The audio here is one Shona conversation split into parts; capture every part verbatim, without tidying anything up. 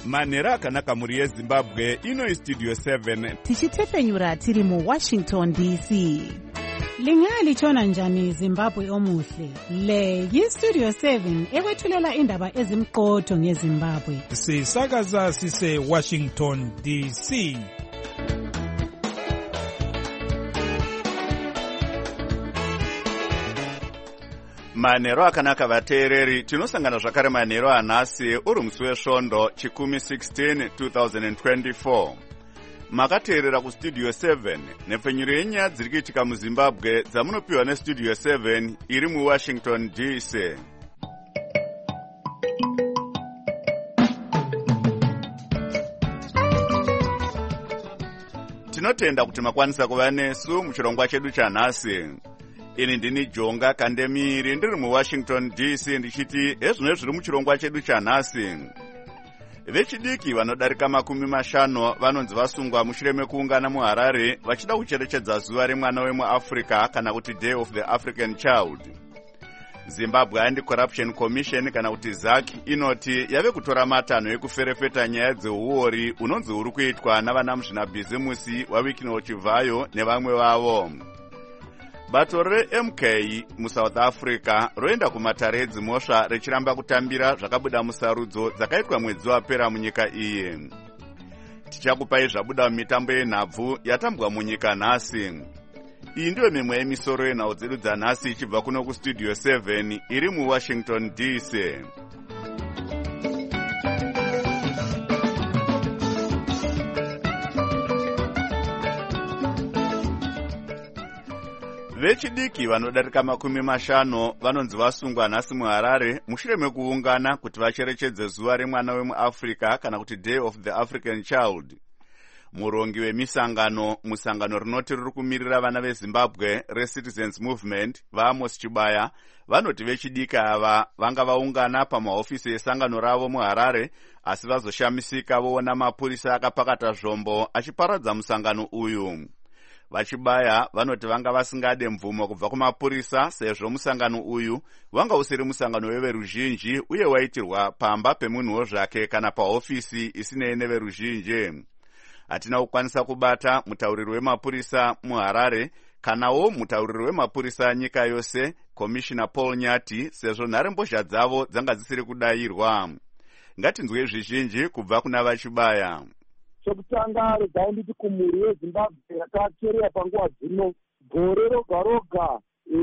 manhero akanaka mhuri yezimbabwe. Ino istudio seven tichitepfenyura tiri muwashington D C. Lingalitshona njani Zimbabwe omuhle? Le yistudio seven ekwethulela indaba ezimqotho ngeZimbabwe. Sisakaza sise Washington D C. manhero akanaka vateereri, tinosangana zvakare manhero anhasi uri musi wesvondo chikumi sixteen twenty twenty-four. Makateerera kustudio seven nepfenyuro yenyaya dziri kuitika muzimbabwe dzamunopiwa nestudio seven iri muwashington D C. Tinotenda kuti makwanisa kuva nesu muchirongwa chedu chanhasi. Ini ndini Jonga Kandemiri ndiri muwashington D C ndichiti ezvino zviri muchirongwa chedu chanhasi. Vechidiki vanodarika makumi mashanu vanonzi vasungwa mushure mekuungana muHarare vachida kucherechedza zuva remwana wemuAfrica kana kuti Day of the African Child. Zimbabwe Anti-Corruption Commission kana kuti Z A C inoti yave kutora matanho ekuferefeta nyaya dzeuori unonzi uri kuitwa navanamuzvinabhizimusi waWikino Chivayo nevamwe vavo. Bato re-M K muSouth Africa roenda kumatare edzimhosva rechiramba kutambira zvakabuda musarudzo dzakaitwa mwedzi wapera munyika iyi. Tichakupai zvabuda mumitambo yenhabvu yatambwa munyika nhasi. Iyi ndiyo mimwe yemisoro yenhau dzedu dzanhasi ichibva kuno kustudio seven iri muwashington D C. Vechidiki vanodarika makumi mashanu vanonzi vasungwa nhasi muHarare mushure mekuungana kuti vacherechedze zuva remwana wemuAfrica kana kuti Day of the African Child. Murongi wemisangano musangano rinoti riri kumirira vana veZimbabwe reCitizens Movement vaAmos Chibaya vanoti vechidiki ava vanga vaungana pamahofisi esangano ravo muHarare asi vazoshamisika voona mapurisa akapakata zvombo achiparadza musangano uyu. Vachibaya vanoti vanga vasingade mvumo kubva kumapurisa sezvo musangano uyu wanga usiri musangano weveruzhinji uye waitirwa pamba pemunhuwo zvake kana pahofisi isinei neveruzhinji. Hatina kukwanisa kubata mutauriri wemapurisa muHarare kanawo mutauriri wemapurisa nyika yose Commissioner Paul Nyati sezvo nharembozha dzavo dzanga dzisiri kudayirwa. Ngatinzwe zvizhinji kubva kuna Vachibaya. Chekutanga regai nditi kumhuri yeZimbabwe yakateerera panguva dzino gore roga roga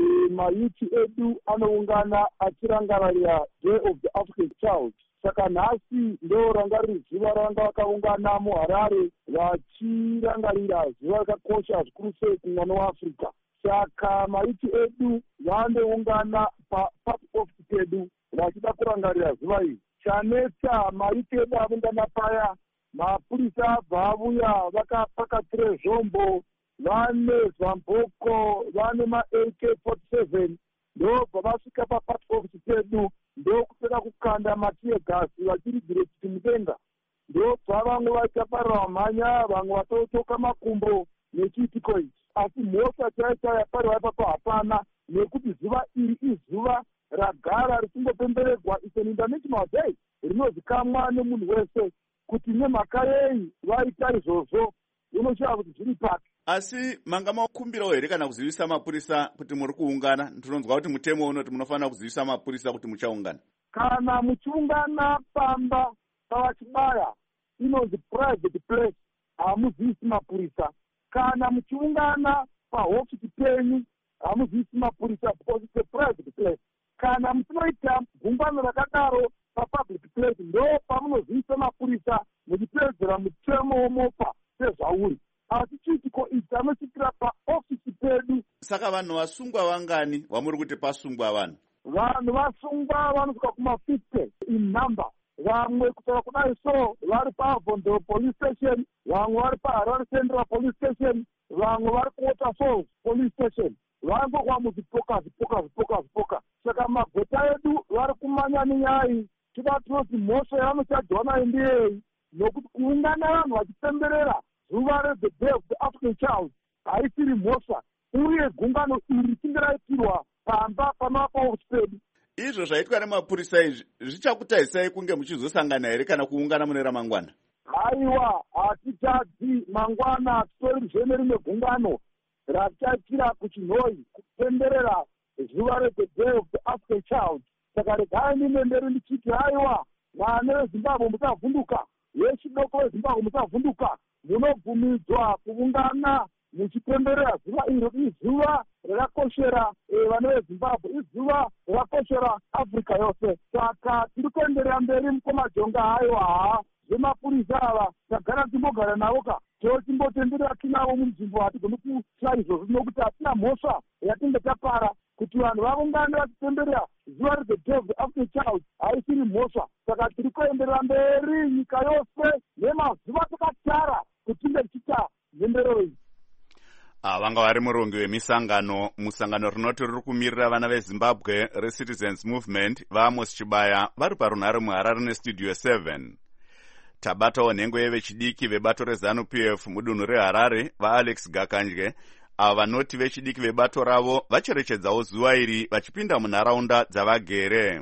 mayuti edu anoungana achirangarira Day of the African Child. Saka nhasi ndo ranga riri zuva ravanga vakaungana muHarare vachirangarira zuva rakakosha zvikuru sei kumwana weAfrica. Saka mayuti edu vandoungana paPark Office pedu vachida kurangarira zuva iri. Chanetsa mayuti edu avungana paya mapurisa abva avuya vakapakatire zvombo, vane zvamboko, vane ma-A K forty-seven, ndobva vasvika paPark Office pedu ndokupera kukanda matiye gasi vachiridzire kuti mudenga. Ndobva vamwe vachaparira mhanya, vamwe vatotoka makumbo nechiitiko ichi. Asi mhosva chaicha yapariwa ipapo hapana nekuti zuva iri izuva ragara richingopemberedzwa is an international day rinozikamwa nemunhu wese kuti nemhaka yei vaita izvozvo unoshaya kuti zviri pake. Asi manga makumbirawo here kana kuzivisa mapurisa kuti muri kuungana? Ndinonzwa kuti mutemo unoti munofanira kuzivisa mapurisa kuti muchaungana. Kana muchiungana pamba pavachibaya inonzi private place, hamuzivisi mapurisa. Kana muchiungana pahofisi penyu hamuzivisi mapurisa because it's a private place. Kana muchinoita gungano rakadaro papublic place ndo pamunozivisa mapurisa muchiteedzera mutemo womopa sezvauri. Asi chiitiko ichi anosvikira paofisi pedu. Saka vanhu vasungwa vangani vamuri kuti pasungwa vanhu? Vanhu vasungwa vanosvika kuma-fifty in number. Vamwe kutaura kudai so vari paVhondo police station, vamwe vari paHarare Central police station, vamwe vari kuWaterfalls police station. Vangokuva muzipoka zipoka zipoka zipoka. Saka magweta edu vari kumanya nenyaya tida tinoti mhosva yavanochadyiwa nayo ndiyei, nokuti kuungana vanhu vachipemberera zuva reThe Day of the African Child haisiri mhosva, uye gungano iri richinge raitirwa pamba panoapa ofisi pedu. Izvi izvo zvaitwa nemapurisa izvi zvichakutarisai kunge muchizosangana here kana kuungana mune ramangwana? Haiwa, hatitadzi mangwana titori nerimwe gungano rachakira kuchinhoi kupemberera zuva re the day of the African child. Saka regai nimemberi ndichiti haiwa, vana veZimbabwe musavhunduka, vechidoko veZimbabwe musavhunduka, munobvumidzwa kuungana muchipemberera zuva iro. Izuva rakakoshera vana veZimbabwe, izuva rakakoshera Afrika yose. Saka tiri kuenderera mberi mukomajonga. Haiwa, zvemapurisa ava tagara timbogara navo ka tochimbotenderera tinavo munzvimbo hatigoni kuita izvozvo nokuti hatina mhosva yatinge tapara kuti vanhu vaungane vachipemberera zuva re the day of the African child haisiri mhosva. Saka tiri kuenderera mberi nyika yose nemazuva takatara kuti tinge tichiita mhemberero iyi. Ah, vanga vari murongi wemisangano musangano rinoti riri kumirira vana veZimbabwe reCitizens Movement vaAmos Chibaya vari parunhare muHarare nestudio seven. Tabatawo nhengo yevechidiki vebato reZANU-P F mudunhu reHarare vaAlex Gakanje, ava vanoti vechidiki vebato ravo vacherechedzawo zuva iri vachipinda munharaunda dzavagere.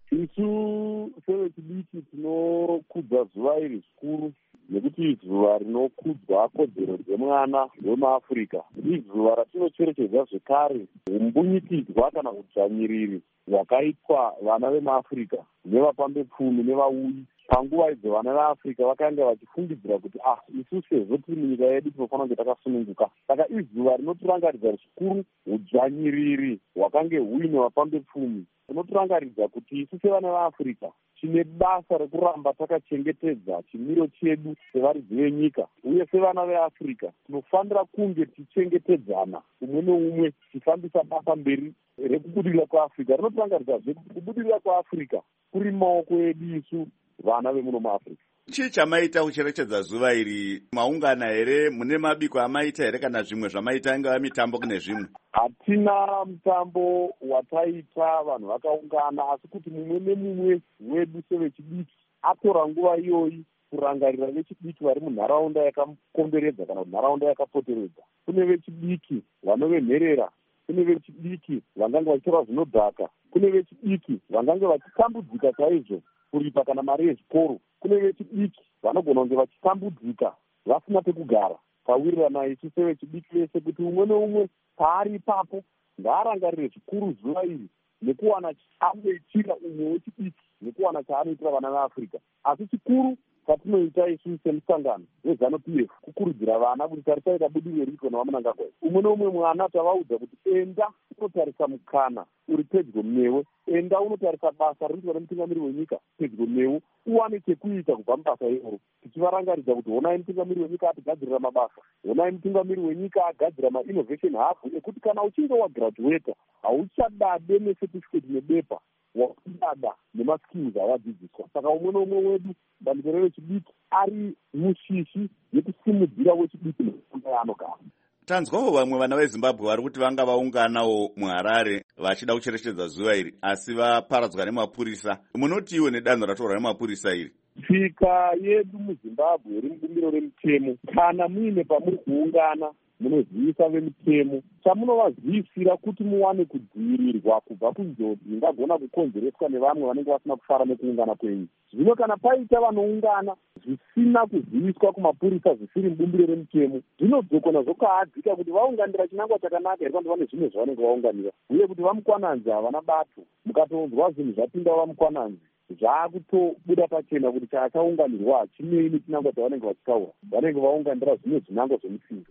Isu sevechidiki tinokudza zuva iri zvikuru nekuti zuva rinokudzwa kodzero dzemwana wemuAfrica. Izuva ratinocherechedza zvekare umbunyikidzwa kana udzvanyiriri hwakaitwa vana vemuAfrica nevapambepfumi nevauyi panguva idzo. Vana veAfrica vakanga vachifungidzira kuti ah isu sezvo tiri munyika yedu tinofanira kunge takasununguka. Saka izuva rinotirangaridza zvikuru udzvanyiriri hwakange huine vapambepfumi. Rinotirangaridza kuti isu sevana veAfrica tine basa rekuramba takachengetedza chimiro chedu sevaridzi venyika, uye sevana veAfrica tinofanira kunge tichengetedzana umwe neumwe tichifambisa basa mberi rekubudirira kwaAfrica. Rinotirangaridza kuti kubudirira kwaAfrica kuri maoko edu isu vana vemuno muAfrica. Chii chamaita kucherechedza zuva iri? Maungana here? Mune mabiko amaita here kana zvimwe zvamaita ingava mitambo kune zvimwe? Hatina mutambo wataita vanhu vakaungana, asi kuti mumwe nemumwe wedu sevechidiki atora nguva iyoyi kurangarira vechidiki vari munharaunda yakakomberedza kana nharaunda yakapoteredza. Kune vechidiki vanovemherera, kune vechidiki vangange vachitora zvinodhaka, kune vechidiki vangange vachitambudzika chaizvo kuripa kana mari yezvikoro, kune vechidiki vanogona kunge vachitambudzika vasina pekugara. Tawirirana isu sevechidiki vese kuti umwe neumwe paari ipapo ngaarangarire zvikuru zuva iri nekuwana chaanoitira umwe wechidiki nekuwana chaanoitira vana veAfrica. Asi chikuru patinoita isu semusangano weZANU-P F kukurudzira vana kuti tarisaita budiriro riko nevamunangagwa. Umwe neumwe mwana tavaudza kuti enda unotarisa mukana uri pedyo newe, enda unotarisa basa rinoitwa nemutungamiri wenyika pedyo newe, uwane chekuita kubva mubasa iroro. Tichivarangaridza kuti honai mutungamiri wenyika atigadzirira mabasa, honai mutungamiri wenyika agadzira mainnovation hub ekuti kana uchinge wagraduata hauchadade necertificate nebepa, wakudada nemaskills avadzidziswa. Saka umwe neumwe wedu bandiko revechidiki ari mushishi yekusimudzira wechidiki nefundo yaanogara. Tanzwawo vamwe vana veZimbabwe vari kuti vanga vaunganawo muHarare vachida kucherechedza zuva iri asi vaparadzwa nemapurisa. Munoti iwe nedanho ratorwa nemapurisa iri? Tsika yedu muZimbabwe iri mubumbiro remutemo. Kana muine pamuri kuungana munozivisa vemutemo, chamunovazivisira kuti muwane kudzivirirwa kubva kunjodzi ingagona kukonzereswa nevamwe vanenge vasina kufara nekuungana kwenyu. Zvino kana paita vanoungana zvisina kuziviswa kumapurisa zvisiri mubumbiro remutemo, zvinozokona zvokaadzika kuti vaunganira chinangwa chakanaka here kana vane zvimwe zvavanenge vaunganira, uye kuti vamukwananzi havana bato. Mukatonzwa zvinhu zvapinda vamukwananzi zvaakutobuda pachena kuti chaakaunganirwa hachinei nechinangwa chavanenge vachitaura. Vanenge vaunganira zvimwe zvinangwa zvemutsinga.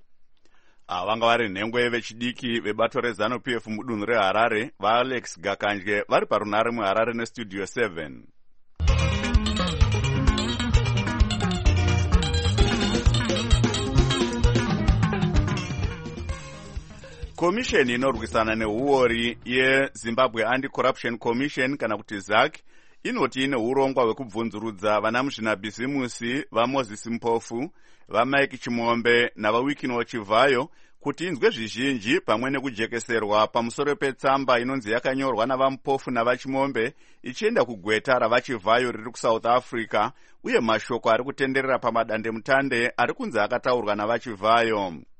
Ah, vanga vari nhengo yevechidiki vebato reZANU-P F mudunhu reHarare vaAlex Gakanje vari parunhare muHarare nestudio seven. Komisheni inorwisana neuori yeZimbabwe Anti-Corruption Commission kana kuti Z A C inoti ine urongwa hwekubvunzurudza vana muzvinabhizimusi vaMoses Mpofu, vaMike Chimombe navaWikino Chivhayo kuti inzwe zvizhinji pamwe nekujekeserwa pamusoro petsamba inonzi yakanyorwa navaMpofu navaChimombe ichienda kugweta ravaChivhayo riri kuSouth Africa, uye mashoko ari kutenderera pamadandemutande ari kunzi akataurwa navaChivhayo.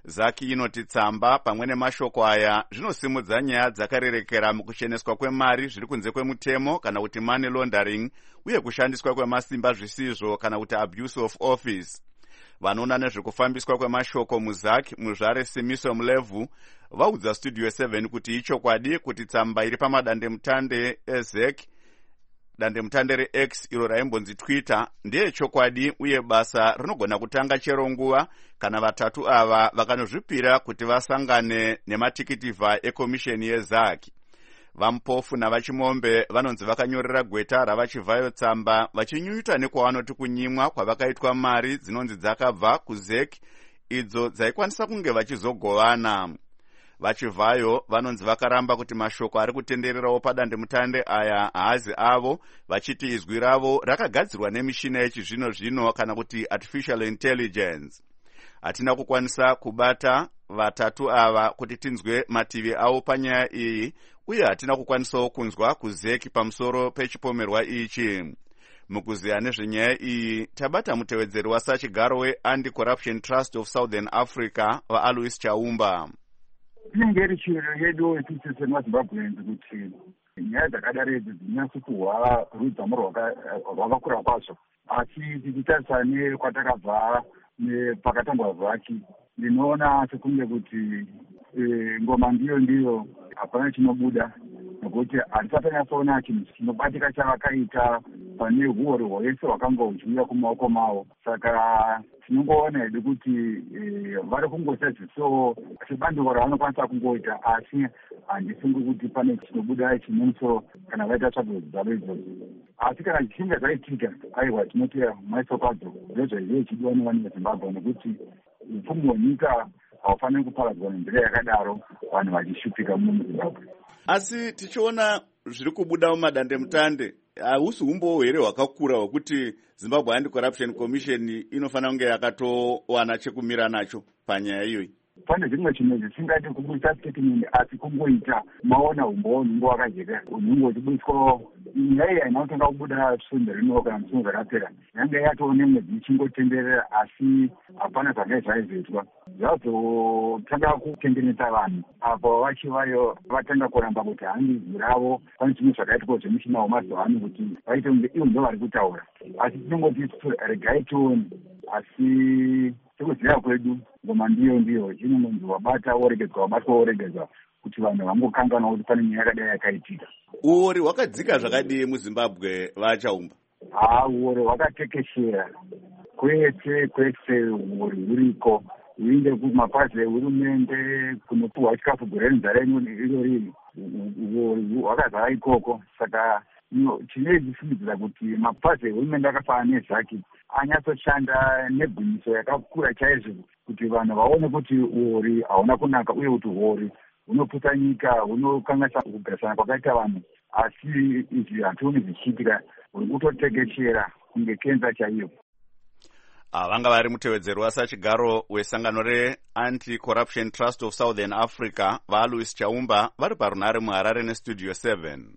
zaki inoti tsamba pamwe nemashoko aya zvinosimudza nyaya dzakarerekera mukusheneswa kwemari zviri kunze kwemutemo kana kuti money laundering uye kushandiswa kwemasimba zvisizvo kana kuti abuse of office. Vanoona nezvekufambiswa kwemashoko muzaki muzvare Simiso Mlevu vaudza Studio seven kuti ichokwadi kuti tsamba iri pamadandemutande ezek dandemutande reX iro raimbonzi Twitter ndiye chokwadi uye basa rinogona kutanga chero nguva kana vatatu ava vakanozvipira kuti vasangane nematikitivha ekomisheni yezaki. Vampofu navachimombe vanonzi vakanyorera gweta ravachivhayo tsamba vachinyunyuta nekwavanoti kunyimwa kwavakaitwa mari dzinonzi dzakabva kuzek idzo dzaikwanisa kunge vachizogovana. Vachivhayo vanonzi vakaramba kuti mashoko ari kutendererawo padandemutande aya haazi avo, vachiti izwi ravo rakagadzirwa nemishina yechizvino zvino kana kuti artificial intelligence. Hatina kukwanisa kubata vatatu ava kuti tinzwe mativi avo panyaya iyi uye hatina kukwanisawo kunzwa kuzeki pamusoro pechipomerwa ichi. Mukuziya nezvenyaya iyi tabata mutevedzeri wasachigaro we-Anti-Corruption Trust of Southern Africa vaAlois Chaumba. Inenge iri chiro yedu isusu semaZimbabweans kuti nyaya dzakadaro idzi dzinyatso kuhwa rudzamu rwakakura kwazvo, asi tichitarisa nekwatakabva pakatangwa vhaki ndinoona sekunge kuti ngoma ndiyo ndiyo hapana chinobuda, nekuti hatisatanyatsoona chinhu chinobatika chavakaita pane huori hwese hwakangojuya kumaoko mavo. Saka tinongoona hedu kuti vari kungoita zviso sebandiko ravanokwanisa kungoita, asi handifungi kuti pane chinobuda chinemusoro kana vaita tsvago dzavo idzodzo. Asi kana zvichinge zvaitika, aiwa tinoti maiso kwadzo ndozvaive chidiwa nevana veZimbabwe, nekuti upfumi hwenyika haufaniri kuparadzwa nenzira yakadaro vanhu vachishupika muZimbabwe. Asi tichiona zviri kubuda mumadandemutande, hausi umbowo here hwakakura hwekuti Zimbabwe Anti-Corruption Commission inofanira kunge yakatowana chekumira nacho panyaya iyoyi? Pane zvimwe chinhu zvisingati kubudisa statement, asi kungoita maona umbowo nungo wakajeka unungo uchibudiswa nyaya iyi haina kutonga kubuda sumbe rino kana musungu zvakapera, yange yatoone mwedzi ichingotenderera, asi hapana zvanga zvaizoitwa. Zvazotanga kutendenetsa vanhu apo vachivayo vatanga kuramba kuti hanzi ravo pane zvinhu zvakaitwa zvemushina wemazuva ano kuti vaite kunge ivo ndo vari kutaura, asi tinongoti regai tione. Asi sekuziva kwedu ngoma ndiyo ndiyo inonzi wabata woregedzwa, wabatwa woregedzwa, kuti vanhu vangokanganwa kuti pane nyaya yakadai yakaitika. Uori hwakadzika zvakadii muZimbabwe vaChaumba? Ha, uori hwakatekeshera kwese kwese, uori huriko, uinde kumapazi ehurumende kunopuhwa chikafu gore nenzara irori, uori hwakazara ikoko. Saka chinoizvisimudzira kuti mapazi ehurumende akafanana nezvaki anyatsoshanda negwinyiso yakakura chaizvo, kuti vanhu vaone kuti uori hauna kunaka uye kuti uori hunoputsa nyika, hunokanganisa kugarisana kwakaita vanhu. Asi izvi hationi zvichiitika, huri kutotekeshera kunge kenza chaiyo. Vanga vari mutevedzeri wasachigaro wesangano re-Anti-Corruption Trust of Southern Africa vaAlois Chaumba vari parunhare muHarare neStudio seven.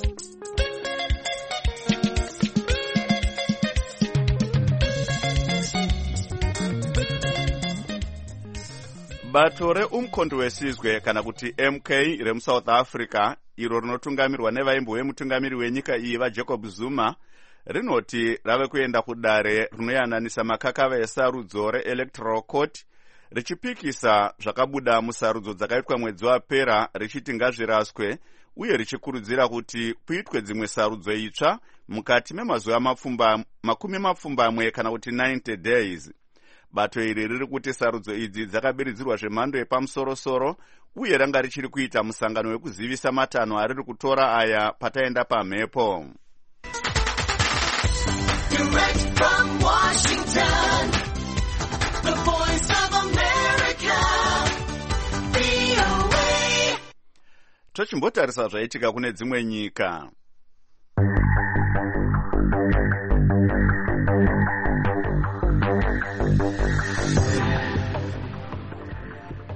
Bato reumkhonto wesizwe kana kuti M K remuSouth Africa iro rinotungamirwa nevaimbo vemutungamiri wenyika iyi vaJacob Zuma rinoti rave kuenda kudare rinoyananisa makakava esarudzo reElectoral Court richipikisa zvakabuda musarudzo dzakaitwa mwedzi wapera richiti ngazviraswe uye richikurudzira kuti kuitwe dzimwe sarudzo itsva mukati memazuva mapfumba makumi mapfumbamwe kana kuti ninety days. Bato iri riri kuti sarudzo idzi dzakabiridzirwa zvemhando yepamusoro-soro uye ranga richiri kuita musangano wekuzivisa matanho ariri kutora aya pataenda pamhepo. Direct from Washington, the voice of America, V O A. Tochimbotarisa zvaitika kune dzimwe nyika.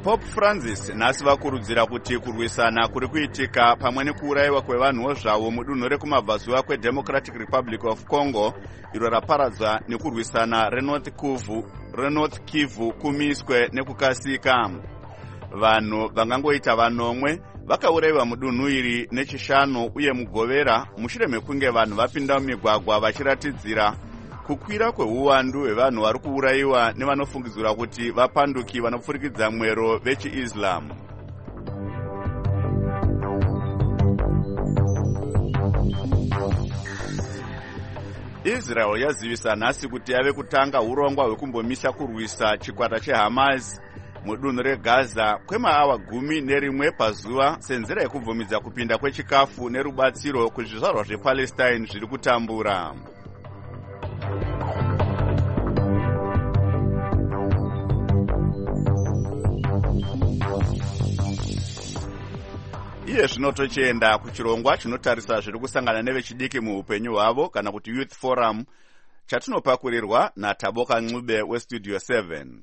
Pope Francis nhasi vakurudzira kuti kurwisana kuri kuitika pamwe nekuurayiwa kwevanhuwo zvavo mudunhu rekumabvazuva kweDemocratic Republic of Congo iro raparadzwa nekurwisana reNorth Kivu, reNorth Kivu kumiswe nekukasika. Vanhu vangangoita vanomwe vakaurayiwa mudunhu iri nechishanu uye mugovera mushure mekunge vanhu vapinda mumigwagwa vachiratidzira kukwira kweuwandu hwevanhu vari kuurayiwa nevanofungidzira kuti vapanduki vanopfurikidza mwero vechiIslam. Israel yazivisa nhasi kuti yave kutanga urongwa hwekumbomisa kurwisa chikwata cheHamas mudunhu reGaza kwemaawa gumi nerimwe pazuva senzira yekubvumidza kupinda kwechikafu nerubatsiro kuzvizvarwa zvePalestine zviri kutambura. Iye zvino tochienda kuchirongwa chinotarisa zviri kusangana nevechidiki muupenyu hwavo kana kuti Youth Forum chatinopakurirwa naTaboka Ncube weStudio seven.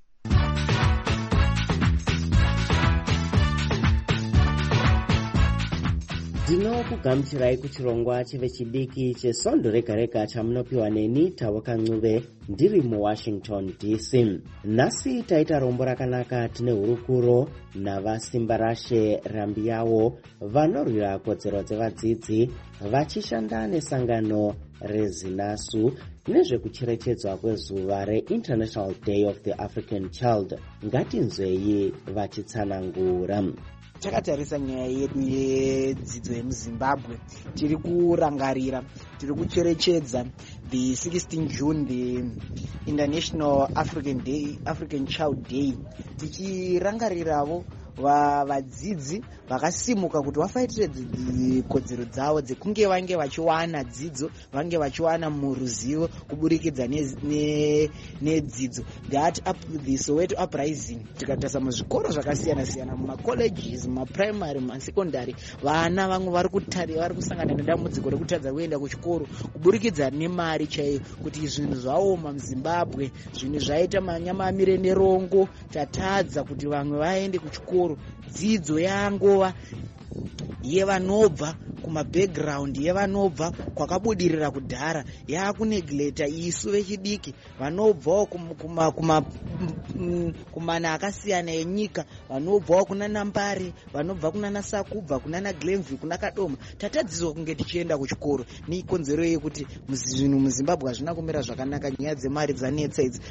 Ndinokugamuchirai kuchirongwa chevechidiki chesondo rega rega chamunopiwa neni Taboka Ncube ndiri muWashington D C. Nhasi taita rombo rakanaka tine hurukuro navasimba rashe Rambiyawo vanorwira kodzero dzevadzidzi vachishanda nesangano reZinasu nezvekucherechedzwa kwezuva reInternational Day of the African Child. Ngatinzwei vachitsanangura. Takatarisa nyaya yedu yedzidzo yemuZimbabwe, tiri kurangarira, tiri kucherechedza the sixteenth June, the International African Day, African Child Day, tichirangariravo vadzidzi vakasimuka kuti vafaitire kodzero dzavo dzekunge vange vachiwana dzidzo, vange vachiwana muruzivo kuburikidza nedzidzo. That up the Soweto uprising, tikatarisa muzvikoro zvakasiyana siyana, mumacolleges, mumaprimary, mumasecondary, vana vamwe vari kutari vari kusangana nedambudziko rekutadza kuenda kuchikoro kuburikidza nemari chaiyo, kuti zvinhu zvaoma muZimbabwe, zvinhu zvaita manyama amire nerongo, tatadza kuti vamwe vaende kuchikoro. Dzidzo yangova yevanobva kumabackground, yevanobva kwakabudirira kudhara, yakunegleta isu vechidiki vanobvawo kumana akasiyana enyika, vanobvawo kuna Nambare, vanobva kuna Nasakubva, kuna naGlenville, kuna Kadoma. Tatadzizwa kunge tichienda kuchikoro. Ni konzero yekuti zvinhu muZimbabwe hazvina kumira zvakanaka, nyaya dzemari dzanetsa idzi.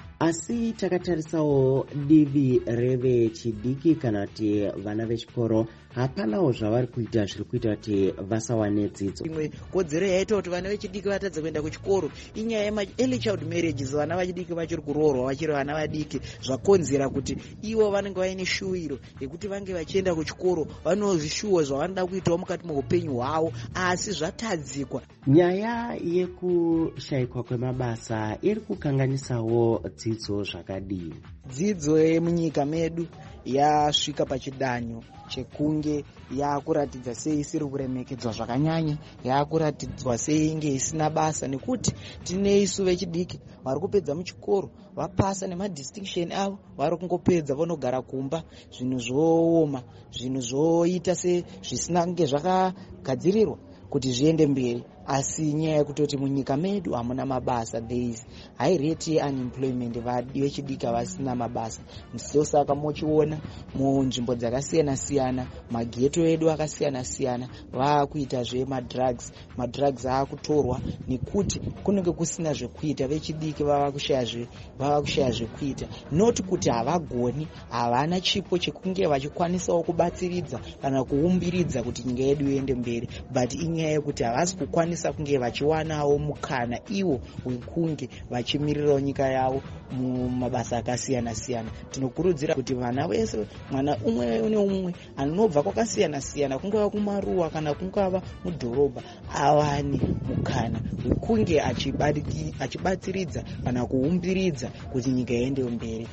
Asi takatarisawo divi revechidiki kana kuti vana vechikoro hapanawo zvavari kuita zviri kuita kuti vasawane dzidzo. Imwe kodzero yaita kuti vana vechidiki vatadza kuenda kuchikoro inyaya yema early child marriages, vana vechidiki vachiri kuroorwa vachiri vana vadiki, zvakonzera kuti ivo vanenge vaine shuwiro yekuti vange vachienda kuchikoro, vanozvishuwa zvavanoda kuitawo mukati muupenyu hwavo, asi zvatadzikwa. Nyaya yekushayikwa kwemabasa iri kukanganisawo dzidzo zvakadii? Dzidzo yemunyika medu yasvika pachidanho chekunge yakuratidza sei isiri kuremekedzwa zvakanyanya, yakuratidzwa sei inge isina basa, nekuti tine isu vechidiki vari kupedza muchikoro vapasa nemadistinction avo, vari kungopedza vonogara kumba, zvinhu zvooma, zvinhu zvoita se zvisina kunge zvakagadzirirwa kuti zviende mberi. Asi nyaya yekutoti munyika medu hamuna mabasa, there is high rate yeunemployment, vechidiki vasina mabasa. Ndosaka mochiona munzvimbo dzakasiyana siyana, mageto edu akasiyana siyana vakuita zvemadrugs, madrugs akutorwa nekuti kunenge kusina zvekuita, vechidiki vava kushaya zve vava kushaya zvekuita, not kuti havagoni, havana chipo chekunge vachikwanisawo kubatsiridza kana kuumbiridza kuti nyika yedu iende mberi, but inyaya yekuti havasi kukwanisa kunge vachiwanawo mukana iwo wekunge vachimirirawo nyika yavo mumabasa akasiyana siyana. Tinokurudzira kuti vana vese, mwana umwe neumwe anobva kwakasiyana siyana, kungava kumaruwa kana kungava mudhorobha, awane mukana wekunge achibatsiridza kana kuumbiridza kuti nyika iende mberi,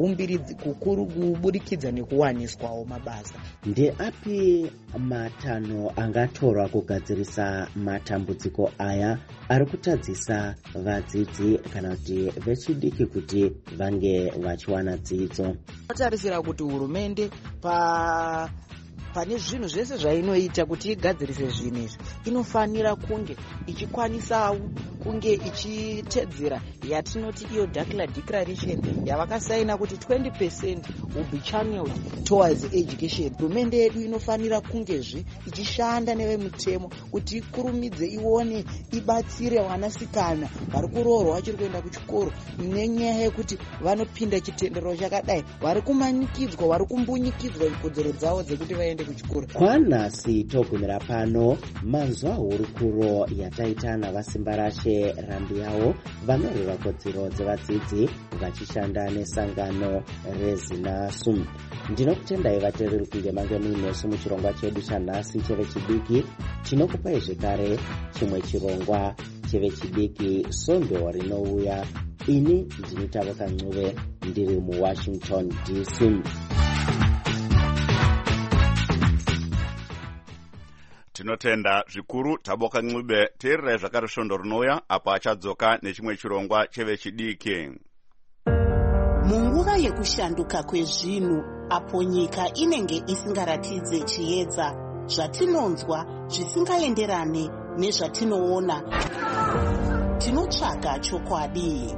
kuburikidza nekuwaniswawo mabasa. Ndeapi matanho angatorwa kugadzirisa matambudziko matambudziko aya ari kutadzisa vadzidzi kana kuti vechidiki kuti vange vachiwana dzidzo. Tinotarisira kuti hurumende pa pane zvinhu zvese zvainoita kuti igadzirise zvinhu izvi inofanira kunge ichikwanisawo kunge ichitedzera yatinoti iyo Dakar Declaration yavakasaina kuti twenty percent will be channeled towards education. Hurumende yedu inofanira kungezve ichishanda nevemutemo kuti ikurumidze ione ibatsire vanasikana vari kuroorwa vachiri kuenda kuchikoro nenyaya yekuti vanopinda chitendero chakadai, vari kumanikidzwa, vari kumbunyikidzwa ikodzero dzavo dzekuti vaende kuchikoro. Kwanhasi togumira pano manzwa hurukuro yataita navasimba rashe Rambiyawo vanorwira kodzero dzevadzidzi vachishanda nesangano reZinaSU. Ndinokutendai vateereri kunge mange muinesu muchirongwa chedu chanhasi chevechidiki. Tinokupai zvekare chimwe chirongwa chevechidiki sondo rinouya. Ini ndini Tavoka Ncube ndiri muWashington D C. Tinotenda zvikuru Tavoka Ncube. Teererai zvakare svondo rinouya apo achadzoka nechimwe chirongwa chevechidiki. Munguva yekushanduka kwezvinhu apo nyika inenge isingaratidze chiedza, zvatinonzwa zvisingaenderane nezvatinoona, tinotsvaga chokwadi.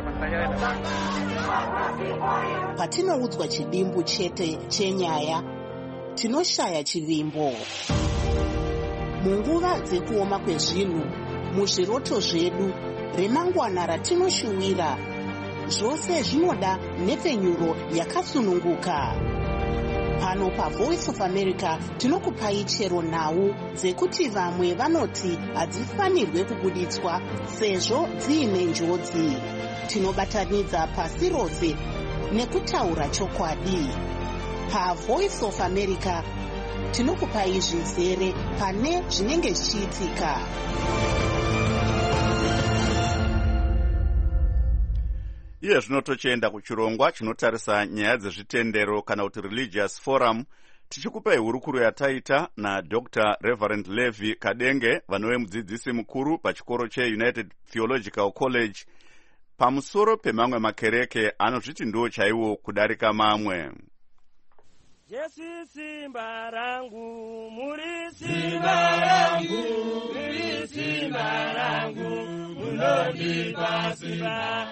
Patinoudzwa chidimbu chete chenyaya, tinoshaya chivimbo. Munguva dzekuoma kwezvinhu, muzviroto zvedu, remangwana ratinoshuwira, zvose zvinoda nhepfenyuro yakasununguka. Pano paVoice of America tinokupai chero nhau dzekuti vamwe vanoti hadzifanirwe kubuditswa sezvo dziine njodzi. Tinobatanidza pasi rose nekutaura chokwadi. PaVoice of America tinokupai zvizere pane zvinenge zvichiitika. Iye zvino tochienda kuchirongwa chinotarisa nyaya dzezvitendero kana kuti Religious Forum, tichikupai hurukuro yataita naDr Reverend Levi Kadenge, vanove mudzidzisi mukuru pachikoro cheUnited Theological College, pamusoro pemamwe makereke anozviti ndo chaiwo kudarika mamwe. Jesu simba rangu, muri simba rangu, muri simba rangu, munondipa simba.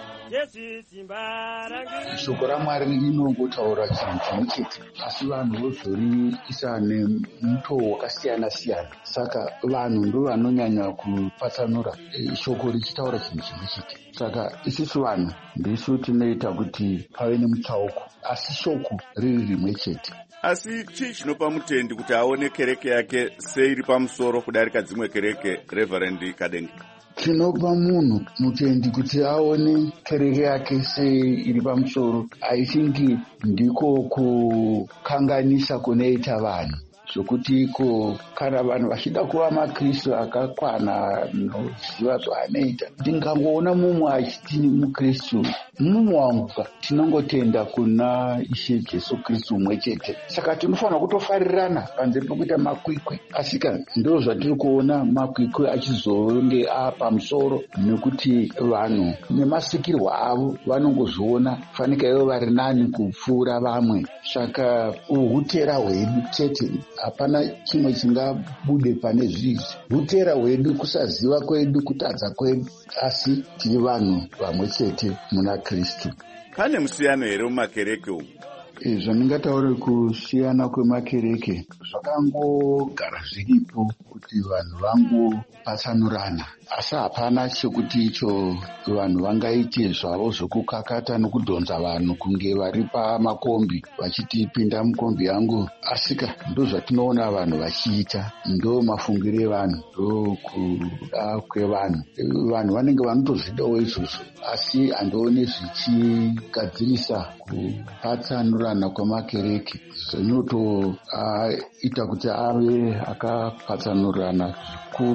Shoko raMwari rinongotaura chinhu chimwe chete, asi vanhu vozoriisa nemutoo wakasiyana siyana. Saka vanhu ndo vanonyanya kupatsanura shoko richitaura chinhu chimwe chete. Saka isusu vanhu ndisu tinoita kuti pave nemutsauko, asi shoko riri rimwe chete. Asi chii chinopa mutendi kuti aone kereke yake seiri pamusoro kudarika dzimwe kereke, Reverend Kadenge? Chinopa munhu mutendi kuti aone kereke yake seiri pamusoro, I think ndiko kukanganisa kunoita vanhu. Zvokuti iko kana vanhu vachida kuva maKristu akakwana noziva zvaanoita, ndingangoona mumwe achiti muKristu, mumwe wangu tinongotenda kuna Ishe Jesu Kristu umwe chete. Saka tinofanira kutofarirana panze pekuita makwikwi. Asika ndo zvatiri kuona makwikwi achizonge apamusoro, nekuti vanhu nemasikirwa avo vanongozviona fanika ivo vari nani kupfuura vamwe. Saka uhutera hwedu chete, hapana chimwe chingabude pane zvizvi. Hutera hwedu, kusaziva kwedu, kutadza kwedu, asi tiri vanhu vamwe chete muna Kristu. Pane musiyano here mumakereke umu? Zvandingataura kusiyana kwemakereke zvakangogara zviripo kuti vanhu vangopatsanurana, asi hapana chekuti icho vanhu vangaite zvavo zvokukakata nokudhonza vanhu kunge vari pamakombi vachiti pinda mukombi yangu. Asika ndo zvatinoona vanhu vachiita, ndo mafungiro evanhu, ndo kuda kwevanhu. Vanhu vanenge vanotozvidawo izvozvo, asi handioni zvichigadzirisa kupatsanurana kwemakereke. Zvinotoita kuti ave akapatsanurana zvikuru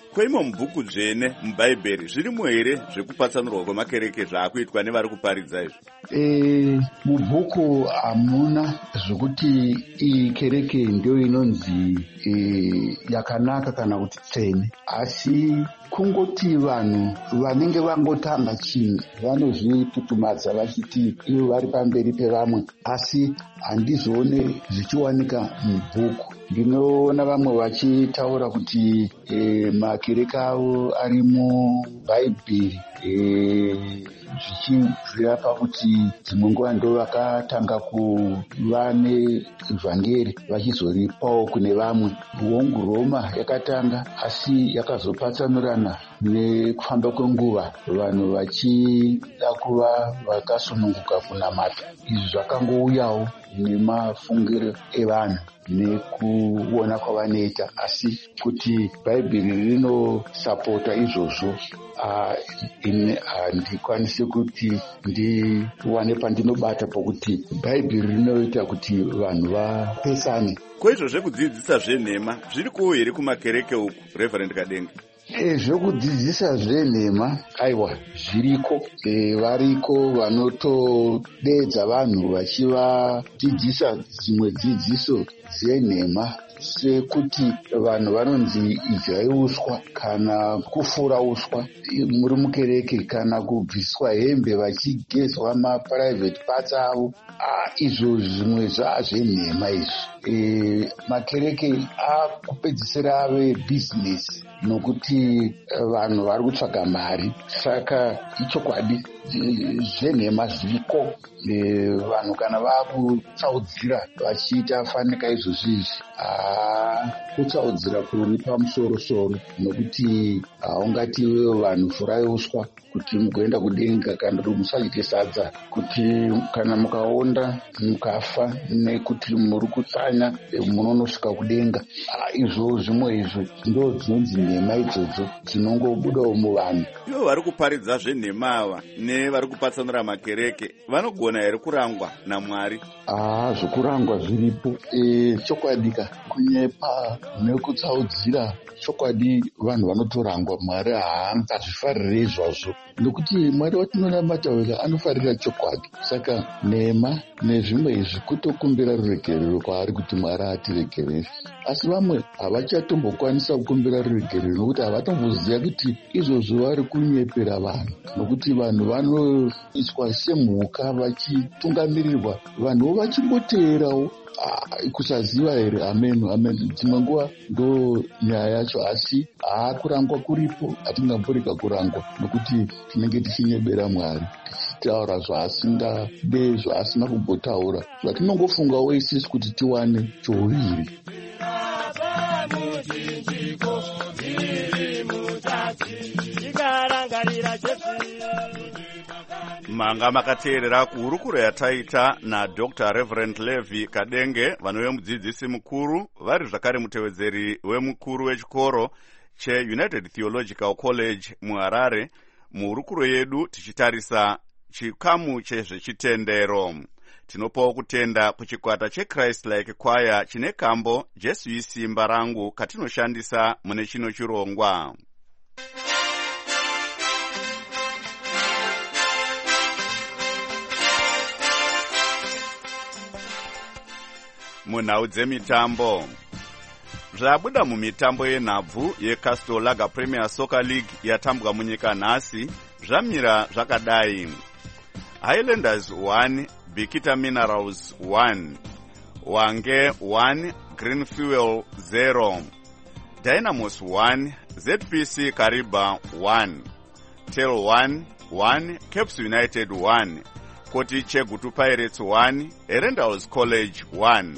Koimo mubhuku dzvene mubhaibheri zvirimo here zvekupatsanurwa kwemakereke zvaakuitwa nevari kuparidza izvo? E, mubhuku hamuna zvokuti iyi kereke ndio inonzi e, yakanaka kana kuti tsene, asi kungoti vanhu vanenge vangotanga chinhu vanozvitutumadza vachiti ivo vari pamberi pevamwe, asi handizoone zvichiwanika mubhuku. Ndinoona vamwe vachitaura kuti e, makereke avo ari mubhaibheri e, zvichibvira pakuti dzimwe nguva ndo vakatanga kuva nevhangeri vachizoripawo kune vamwe. Hongu Roma yakatanga, asi yakazopatsanurana nekufamba kwenguva, vanhu vachida kuva vakasununguka kunamata. Izvi zvakangouyawo nemafungiro evanhu nekuona kwavanoita, asi kuti bhaibheri rinosapota izvozvo handikwanisi kuti ndiwane pandinobata pokuti bhaibheri rinoita kuti vanhu vapesane. Koizvo zvekudzidzisa zvenhema zviri kuwo here kumakereke uku, Reverend Kadenga? E, zvokudzidzisa zvenhema aiwa zviriko. E, variko vanotodedza vanhu vachivadzidzisa dzimwe dzidziso dzenhema, sekuti vanhu vanonzi idyai uswa kana kufura uswa muri mukereke, kana kubviswa hembe vachigezwa maprivate parts avo. Izvo zvimwe zvazvenhema izvi. E, makereke akupedzisira ave bhizinesi nokuti vanhu vari kutsvaga mari. Saka ichokwadi zvenhema zviriko. E, vanhu kana vakutsaudzira vachiita fanika izvozvi izvi, kutsaudzira kuri pamusoro-soro, nokuti haungati vanhu furai uswa kuti mugoenda kudenga kana kuti musachite sadza, kuti kana mukaonda mukafa nekuti muri kutsanya munonosvika kudenga. Izvo zvimwe izvo ndo dzinonzi nhema idzodzo dzinongobudawo muvanhu. Ivo vari kuparidza zvenhema ava nevari kupatsanura makereke vanogona here kurangwa naMwari? Ah, zvokurangwa zviripo. E, chokwadika kunyepa nekutsaudzira, chokwadi vanhu vanotorangwa. Mwari haangazvifarire izvozvo, nokuti Mwari watinonamata wega anofarira chokwadi. Saka nhema nezvimwe izvi kutokumbira ruregerero kwaari kuti Mwari atiregerere. Asi vamwe havachatombokwanisa kukumbira ruregerero nokuti havatomboziva kuti izvozvo vari kunyepera vanhu, nokuti vanhu vanoiswa semhuka vachitungamirirwa, vanhuwo vachimboteerawo kusaziva here. Ameno ameno, dzimwe nguva ndo nyaya yacho, asi haakurangwa kuripo. Hatingamborega kurangwa nokuti tinenge tichinyebera Mwari, tichitaura zvaasingade, zvaasina kumbotaura, zvatinongofungawo isisi kuti tiwane chouviri. Manga makateerera kuhurukuro yataita naDr Reverend Levi Kadenge, vanove mudzidzisi mukuru, vari zvakare mutevedzeri wemukuru wechikoro cheUnited Theological College muHarare. Muhurukuro yedu tichitarisa chikamu chezvechitendero. Tinopawo kutenda kuchikwata cheChrist Like Choir chine kambo Jesu isimba rangu katinoshandisa mune chino chirongwa. Munhau dzemitambo. Zvabuda mumitambo yenhabvu yeCastel Lager Premier Soccer League yatambwa munyika nhasi zvamira zvakadai: Highlanders one, Bikita Minerals one, Wange one, Green Fuel zero, Dynamos one, Z P C Kariba one, Tel one, one, Caps United one, Koti Chegutu Pirates one, Erendals College one.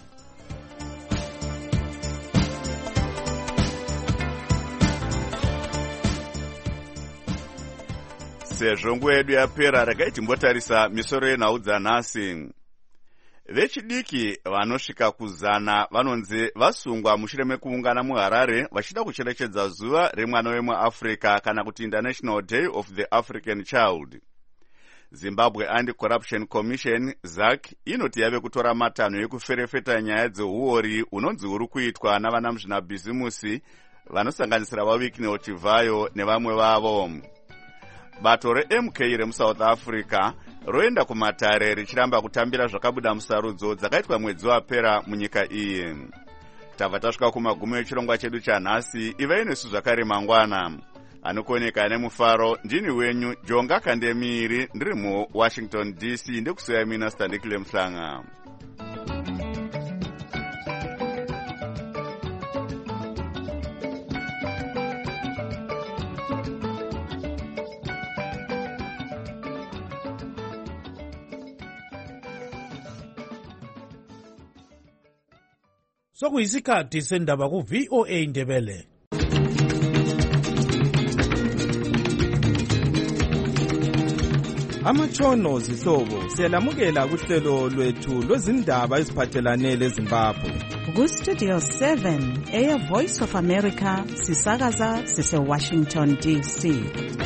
Sezvo nguva yedu yapera, regai timbotarisa misoro yenhau dzanhasi. Vechidiki vanosvika kuzana vanonzi vasungwa mushure mekuungana muHarare vachida kucherechedza zuva remwana wemuAfrica kana kuti International Day of the African Child. Zimbabwe Anti-Corruption Commission Z A C inoti yave kutora matanho ekuferefeta nyaya dzeuori unonzi uri kuitwa navanamuzvinabhizimusi vanosanganisira vaWicknell Chivayo nevamwe vavo. Bato reM K remusouth Africa roenda kumatare richiramba kutambira zvakabuda musarudzo dzakaitwa mwedzi wapera munyika iyi. Tabva tasvika kumagumo echirongwa chedu chanhasi. Ivai nesu zvakare mangwana. Anokoneka nemufaro ndini wenyu Jonga Kandemiri ndiri muWashington D C ndikusuya mina Standikile Mhlanga. Sokuyisikhathi sendaba ku V O A Ndebele. Amatshono zihlobo siyalamukela kuhlelo lwethu lwezindaba eziphathelane leZimbabwe. Ku Studio seven eya Voice of America sisakaza sise Washington D C.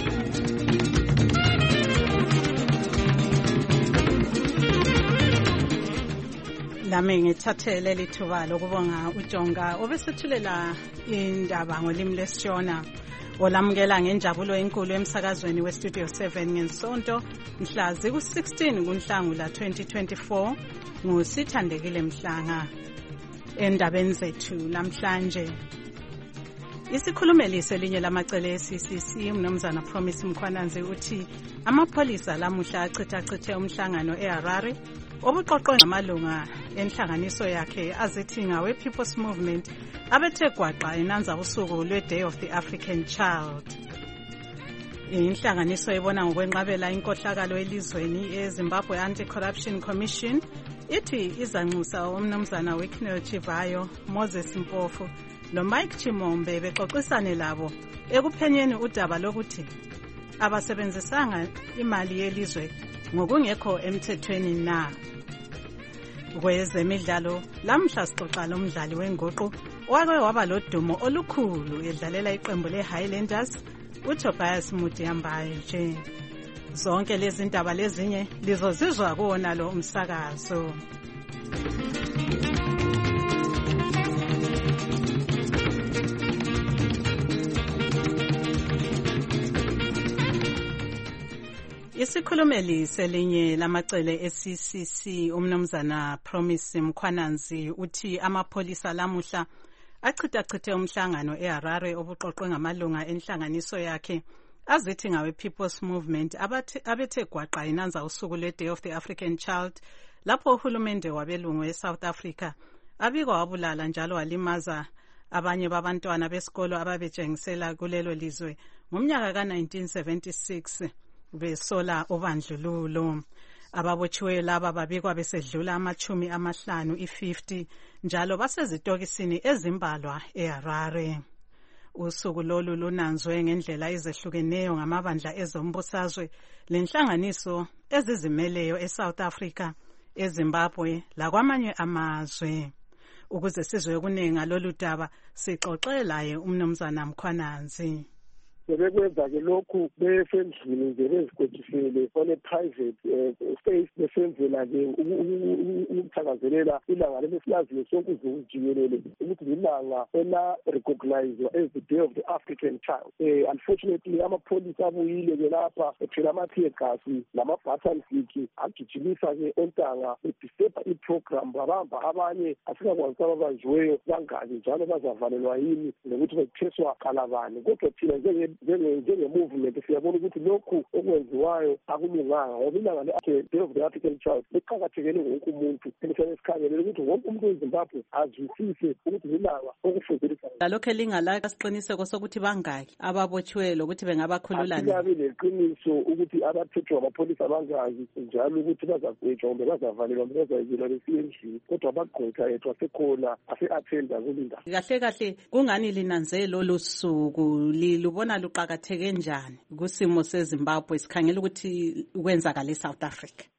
Lami ngithathele lithuba lokubonga uJonga obesethulela indaba ngolimi lesishona. Olamukela ngenjabulo enkulu emsakazweni weStudio seven ngensonto mhla ziku sixteen kuNhlangula twenty twenty-four ngusithandekile Mhlanga. Endabeni zethu namhlanje isikhulumeli selinye lamacele e-C C C umnumzana Promise Mkhwananzi uthi amapholisa lamuhla achitha chithe umhlangano eHarare obuqoqwe ngamalunga enhlanganiso yakhe azithi ngawe People's Movement abethe gwaqa enanza usuku lwe-Day of the African Child. Inhlanganiso ebona ngokwenqabela inkohlakalo elizweni eZimbabwe Anti-Corruption Commission ithi izanxusa umnumzana Wicknell Chivayo, Moses Mpofu noMike Chimombe bexoxisane labo ekuphenyeni udaba lokuthi abasebenzisanga imali yelizwe ngokungekho emthethweni na. Kwezemidlalo lamhla sixoxa lomdlali wenguqu owake waba lodumo olukhulu edlalela iqembu leHighlanders uTobias Mudiambaye. Zonke lezi ndaba lezinye lizozizwa kuona lo umsakazo. Isikhulumeli selinye lamacele e-C C C umnumzana Promise Mkhwananzi uthi amapholisa lamuhla achithachithe umhlangano eHarare obuqoqwe ngamalunga enhlanganiso yakhe azithi ngawe People's Movement abethe gwaqa inanza usuku lwe-Day of the African Child lapho uhulumende wabelungu eSouth Africa abikwa wabulala njalo walimaza abanye babantwana besikolo ababejengisela kulelo lizwe ngomnyaka ka nineteen seventy-six besola obandlululo. Ababotshiwe laba babikwa besedlula amachumi amahlanu i-fifty njalo basezitokisini ezimbalwa eHarare. Usuku lolu lunanzwe ngendlela ezehlukeneyo ngamabandla ezombusazwe lenhlanganiso ezizimeleyo eSouth Africa, eZimbabwe lakwamanye amazwe. Ukuze sizwe kunenga lolu daba sixoxelaye umnumzana Mkhwananzi. sebekwenza-ke lokhu besendlini nje bezigwejisele one-private um space besenzela-ke ukuthakazelela ilanga lesilaziyo sonke uzulu jikelele ukuthi lilanga ela-recognizwa as the Day of the African Child. Um unfortunately amapholisa abuyile-ke lapha ethwele ama-tear gas nama-button stick agijimisa-ke ontanga bedisturba i-program babamba abanye asikakwazi ababanjiweyo kangaki njalo bazavalelwa yini nokuthi bekutheswa kalabani. Kodwa thina njenge-movement siyabona ukuthi lokhu okwenziwayo akulunganga ngoba ilanga le-Day of the African Child liqakathekele wonke umuntu elisane sikhangelele ukuthi wonke umuntu weZimbabwe azwisise ukuthi lilanga okufundisa. Lokho elingala isiqiniseko sokuthi bangaki ababotshiwe lokuthi bengabakhulula nini? Asilabi leqiniso ukuthi abathethwe amapholisa bangaki njalo ukuthi bazagwetshwa kumbe bazavalelwa kumbe bazayizela besiye endlini, kodwa abagqwetha yethu asekhona ase-athenda kulinda. Kahle kahle kungani linanze lolu suku lilubona luqakatheke njani kusimo seZimbabwe sikhangela ukuthi kwenzakala eSouth Africa?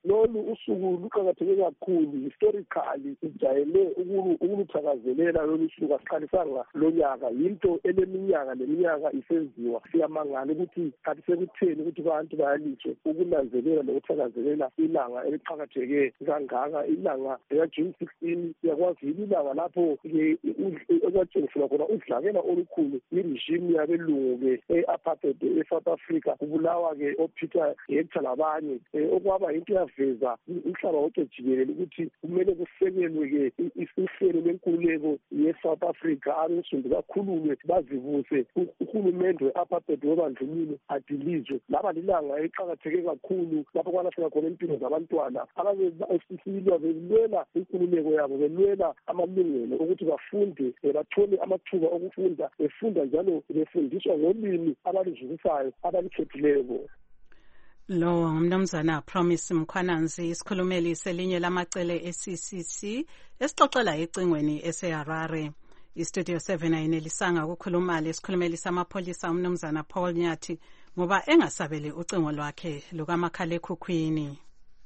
lolu usuku luqakatheke kakhulu historically sijayele ukuluthakazelela lolu suku asiqalisanga lonyaka yinto eleminyaka leminyaka isenziwa siyamangala ukuthi kanti sekutheni ukuthi abantu bayaliswe ukunanzelela nokuthakazelela ilanga eliqakatheke kangaka ilanga lika-June sixteen siyakwazi ilanga lapho ekwatshengisela khona udlakela olukhulu iregime yabelungu-ke e-apartheid e-South Africa kubulawa-ke oPeter Hector labanye okwaba yinto yaveza umhlaba wonke jikelele ukuthi kumele kusekelwe-ke uhlelo lwenkululeko ye-South Africa abensundu bakhululwe bazivuse uhulumende we-apartheid webandlululo adilizwe laba lilanga eliqakatheke kakhulu lapho kwalahleka khona impilo zabantwana ababesilwa belwela inkululeko yabo belwela amalungelo ukuthi bafunde bathole amathuba okufunda befunda njalo befundiswa ngolimi abaluzukisayo abalikhethileyo. Lo mnumzana Promise Mkhwananzi isikhulumeli selinye lamacele e-C C C esixoxela ecingweni eseHarare. iStudio seven ayinelisanga ukukhuluma lesikhulumeli samapholisa umnumzana Paul Nyathi ngoba engasabele ucingo lwakhe lukamakhalekhukhwini.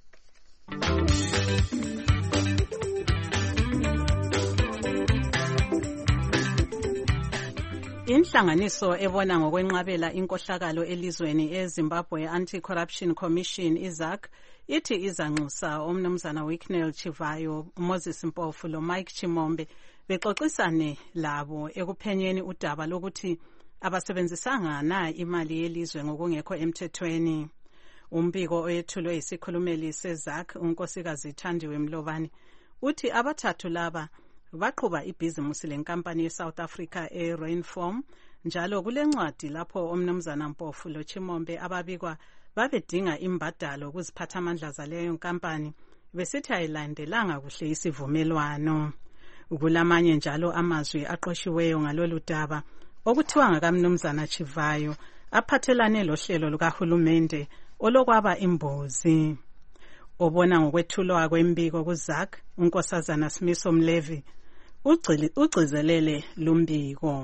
Inhlanganiso ebona ngokwenqabela inkohlakalo elizweni eZimbabwe Anti-Corruption Commission iZAC ithi izanxusa omnumzana Wicknell Chivayo, Moses Mpofu lo Mike Chimombe bexoxisane labo ekuphenyeni udaba lokuthi abasebenzisanga na imali yelizwe ngokungekho emthethweni. Umbiko oyethulwe isikhulumeli seZAC unkosikazi Thandiwe Mlobane uthi abathathu laba baqhuba ibhizimusi lenkampani yeSouth Africa eRainform njalo kule ncwadi lapho omnumzana Mpofu lo Chimombe ababikwa babedinga imbadalo kuziphathamandla zaleyo nkampani besithi ayilandelanga kuhle isivumelwano. Ukulamanye njalo amazwi aqoshiweyo ngalolu daba okuthiwa ngakamnumzana Chivayo aphathelane lohlelo lukahulumende olokwaba imbozi. Obona ngokwethulwa kwembiko kuZAC unkosazana Simiso Mlevi ugcizelele lumbiko.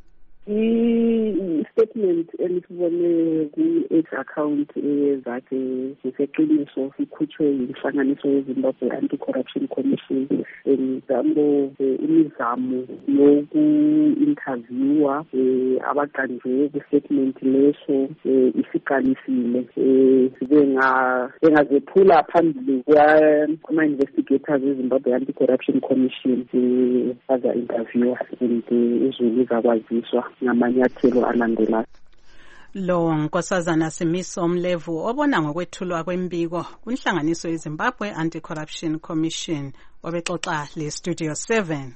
I-statement elisibone ku-X account eZAC ngeseqiniso sikhutshwe yinhlanganiso yeZimbabwe Anti-Corruption Commission emizamo imizamo yoku-interviewa abaqanjwe ku-statement leso isiqalisile bengazephula phambili kwama-investigators eZimbabwe Anti-Corruption Commission baza-interviewa and izulu zakwaziswa ngamanyathelo alandelayo. Lo nkosazana Simiso Mlevu obona ngokwethulwa kwembiko kunhlanganiso yeZimbabwe Anti-Corruption Commission obexoxa le Studio seven.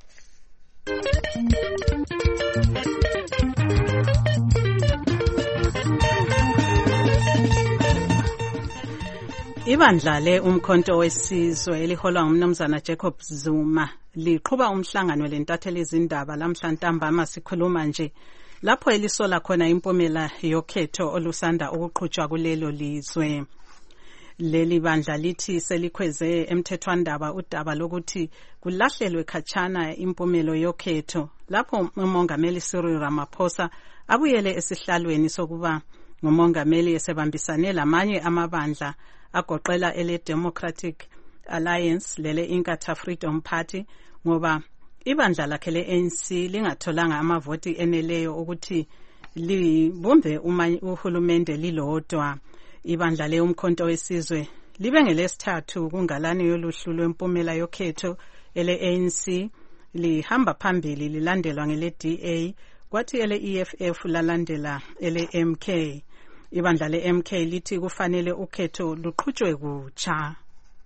Ibandla le umkhonto wesizwe eliholwa ngumnumzana Jacob Zuma liqhuba umhlangano lentatheli izindaba lamhlantambama sikhuluma nje lapho elisola khona impumela yokhetho olusanda ukuqhutshwa kulelo lizwe. Leli bandla lithi selikhweze emthethwandaba udaba lokuthi kulahlelwe khatshana impumelo yokhetho lapho umongameli Cyril Ramaphosa abuyele esihlalweni sokuba ngumongameli esebambisane lamanye amabandla agoqela ele Democratic Alliance lele Inkatha Freedom Party ngoba ibandla lakhe le-A N C lingatholanga amavoti eneleyo ukuthi libumbe uhulumende lilodwa. Ibandla le umkhonto wesizwe libe ngelesithathu kungalane yoluhlu lwempumela yokhetho ele-A N C lihamba phambili lilandelwa ngele D A kwathi ele E F F lalandela ele M K. Ibandla le M K lithi kufanele ukhetho luqhutshwe kutsha.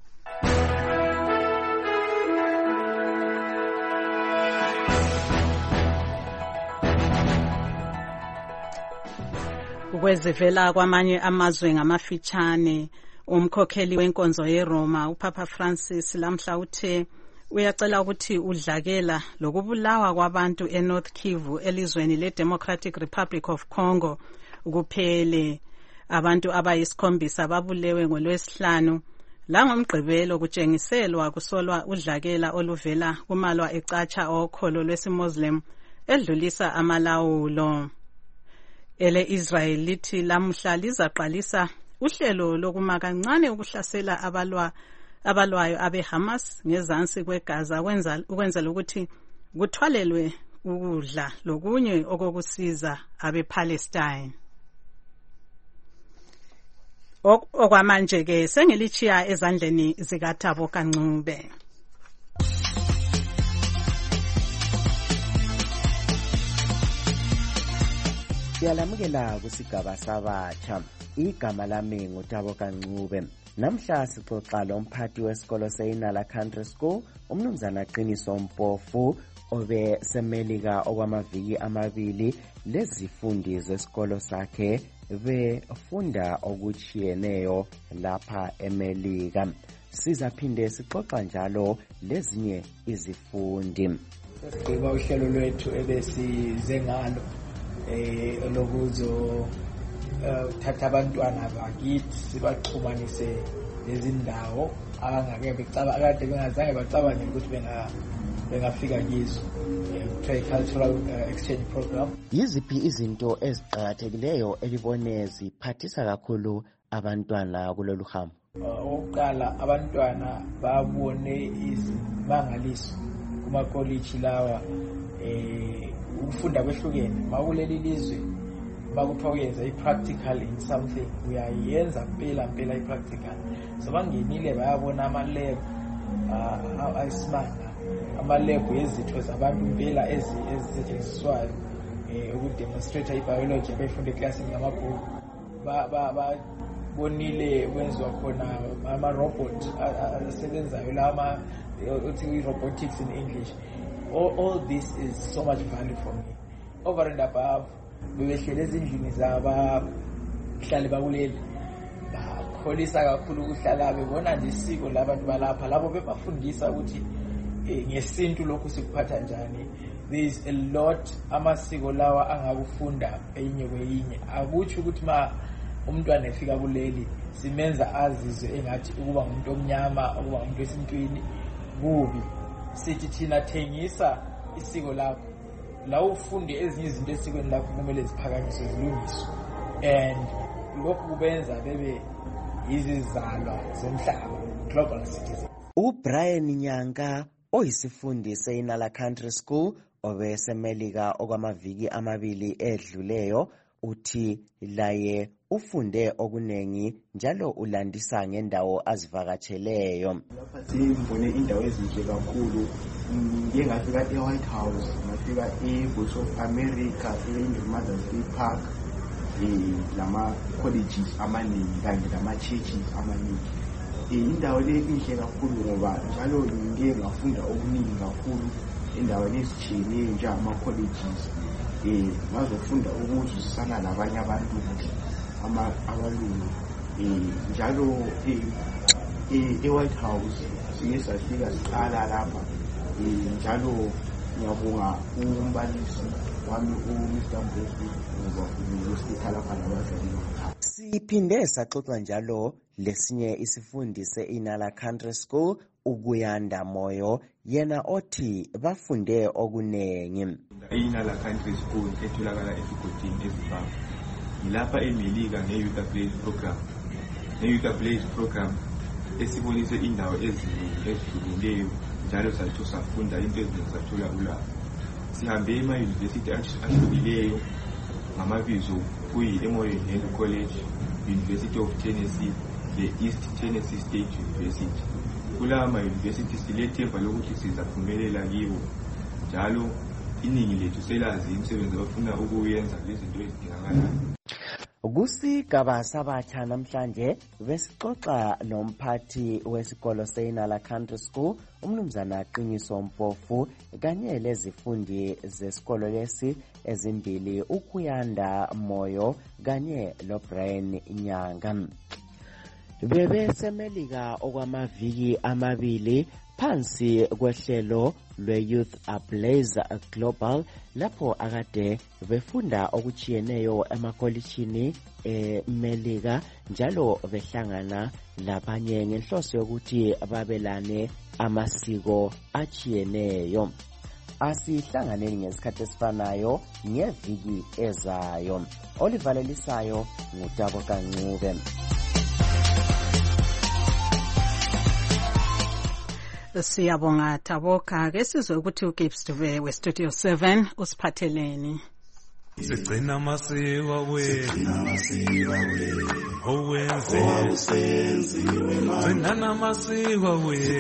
Ukwezivela kwamanye amazwe ngamafitshane umkhokheli wenkonzo yeRoma uPapa Francis lamhla uthe uyacela ukuthi udlakela lokubulawa kwabantu eNorth Kivu elizweni leDemocratic Republic of Congo kuphele. Abantu abayisikhombisa babulewe ngolwesihlanu la ngomgqibelo kutshengiselwa kusolwa udlakela oluvela kumalwa ecatsha okholo lwesimuslim edlulisa amalawulo. Ele Israel lithi lamhla lizaqalisa uhlelo lokuma kancane ukuhlasela abalwa abalwayo abeHamas ngezansi kweGaza kwenza ukwenzela ukuthi kuthwalelwe ukudla lokunye okokusiza abePalestine. Okwamanje ke sengilichiya ezandleni zikaThabo Kancube. Siyalamukela kusigaba sabatsha. Igama lami nguThabo Kancube. Namhla sixoxa lomphathi wesikolo seInala Country School, umnumzana Qiniso Mpofu, obe semelika okwamaviki amabili lezifundi zesikolo sakhe befunda okuchiyeneyo lapha eMelika. Sizaphinde sixoxa njalo lezinye izifundi. Sigqiba uhlelo lwethu ebesize ngalo eh lokuzo uthatha abantwana bakithi sibaxhumanise lezindawo abangake becaba kade bengazange bacabane ukuthi benga bengafika kizo cultural exchange program. Yiziphi izinto eziqhakathekileyo elibone ziphathisa kakhulu abantwana kulolu hambo? Oqala abantwana babone izimangaliso kuma college lawa eh ukufunda kwehlukene makuleli lizwe bakuthiwa uyenza i-practical in something uyayenza mpela mpela i-practical. So bangenile bayabona ama-lab ayisimanga ama-lab yezitho zabantu mpela ezisetshenziswayo ukudemonstrate i-biology abefunde eklasini ngamabhuku. Babonile kwenziwa khona ama-robot asebenzayo la uthi i-robotics in English. All, all this is so much value for me. Over and above, bebehlele ezindlini zabahlali bakuleli bakholisa kakhulu ukuhlala bebona nje isiko labantu balapha labo bebafundisa ukuthi ngesintu lokhu sikuphatha njani. There is a lot amasiko lawa angakufunda enye kwenye. Akuthi ukuthi ma umntwana efika kuleli simenza azizwe engathi ukuba umuntu omnyama ukuba umuntu wesintwini kubi. Sithi thina thengisa isiko lakho la ufunde ezinye izinto esikweni lakho kumele ziphakanyiswe zilungiswe, and lokhu kubenza bebe izizalwa zomhlaba, global citizens. uBrian Nyanga oyisifundi seInala Country School obesemelika okwamaviki amabili edluleyo uthi laye ufunde okunengi njalo ulandisa ngendawo azivakatsheleyo. Lapha simbone indawo ezinhle kakhulu. Ngike ngafika eWhite House, ngafika eVoice of America, eMother's Day Park, lama colleges amaningi kanye lama churches amaningi. Indawo le inhle kakhulu ngoba njalo ngike ngafunda okuningi kakhulu endaweni ezitshiyeneyo nje ama colleges. Eh ngazofunda ukuzwisana nabanye abantu ukuthi ama abalungu eh njalo eh eWhite House siye safika siqala lapha eh njalo ngiyabonga umbalisi wami uMr Mpofu ngoba uzosikhala khona abazali. Siphinde saxoxa njalo lesinye isifundi seInala Country School uKuyanda Moyo yena othi bafunde okunengi. eInala Country School etholakala eSigodini eZimbabwe. Ngilapha eMelika ngeYouth Place program. NgeYouth Place program esibonise indawo eziningi ezihlukileyo njalo sathu safunda into eziningi sathola ulapha. Sihambe ema-university ahlukileyo ngamabizo kuyi-Emory Health College, University of Tennessee, the East Tennessee State University. Kulawa ma-university silethemba lokuthi sizaphumelela kiwo njalo iningi lethu selazi imisebenzi abafuna ukuyenza lezinto ezidingakalayo. Kusigaba sabatsha namhlanje besixoxa nomphathi wesikolo seInala Country School umnumzana Qiniso Mpofu kanye lezifundi zesikolo lesi ezimbili uKuyanda Moyo kanye loBrian Nyanga. Bebesemelika okwamaviki amabili phansi kwehlelo lwe-Youth Ablaze Global lapho akade befunda okuchiyeneyo emakolishini eMelika njalo behlangana labanye ngenhloso yokuthi babelane amasiko achiyeneyo. Asihlanganeni ngesikhathi esifanayo ngeviki ezayo. Olivalelisayo nguThabo Kancube. Siyabonga Taboka ke sizwe ukuthi uGibbs Dube we Studio seven usiphatheleni. Sigcina amasiko wethu owenziwe gcina namasiko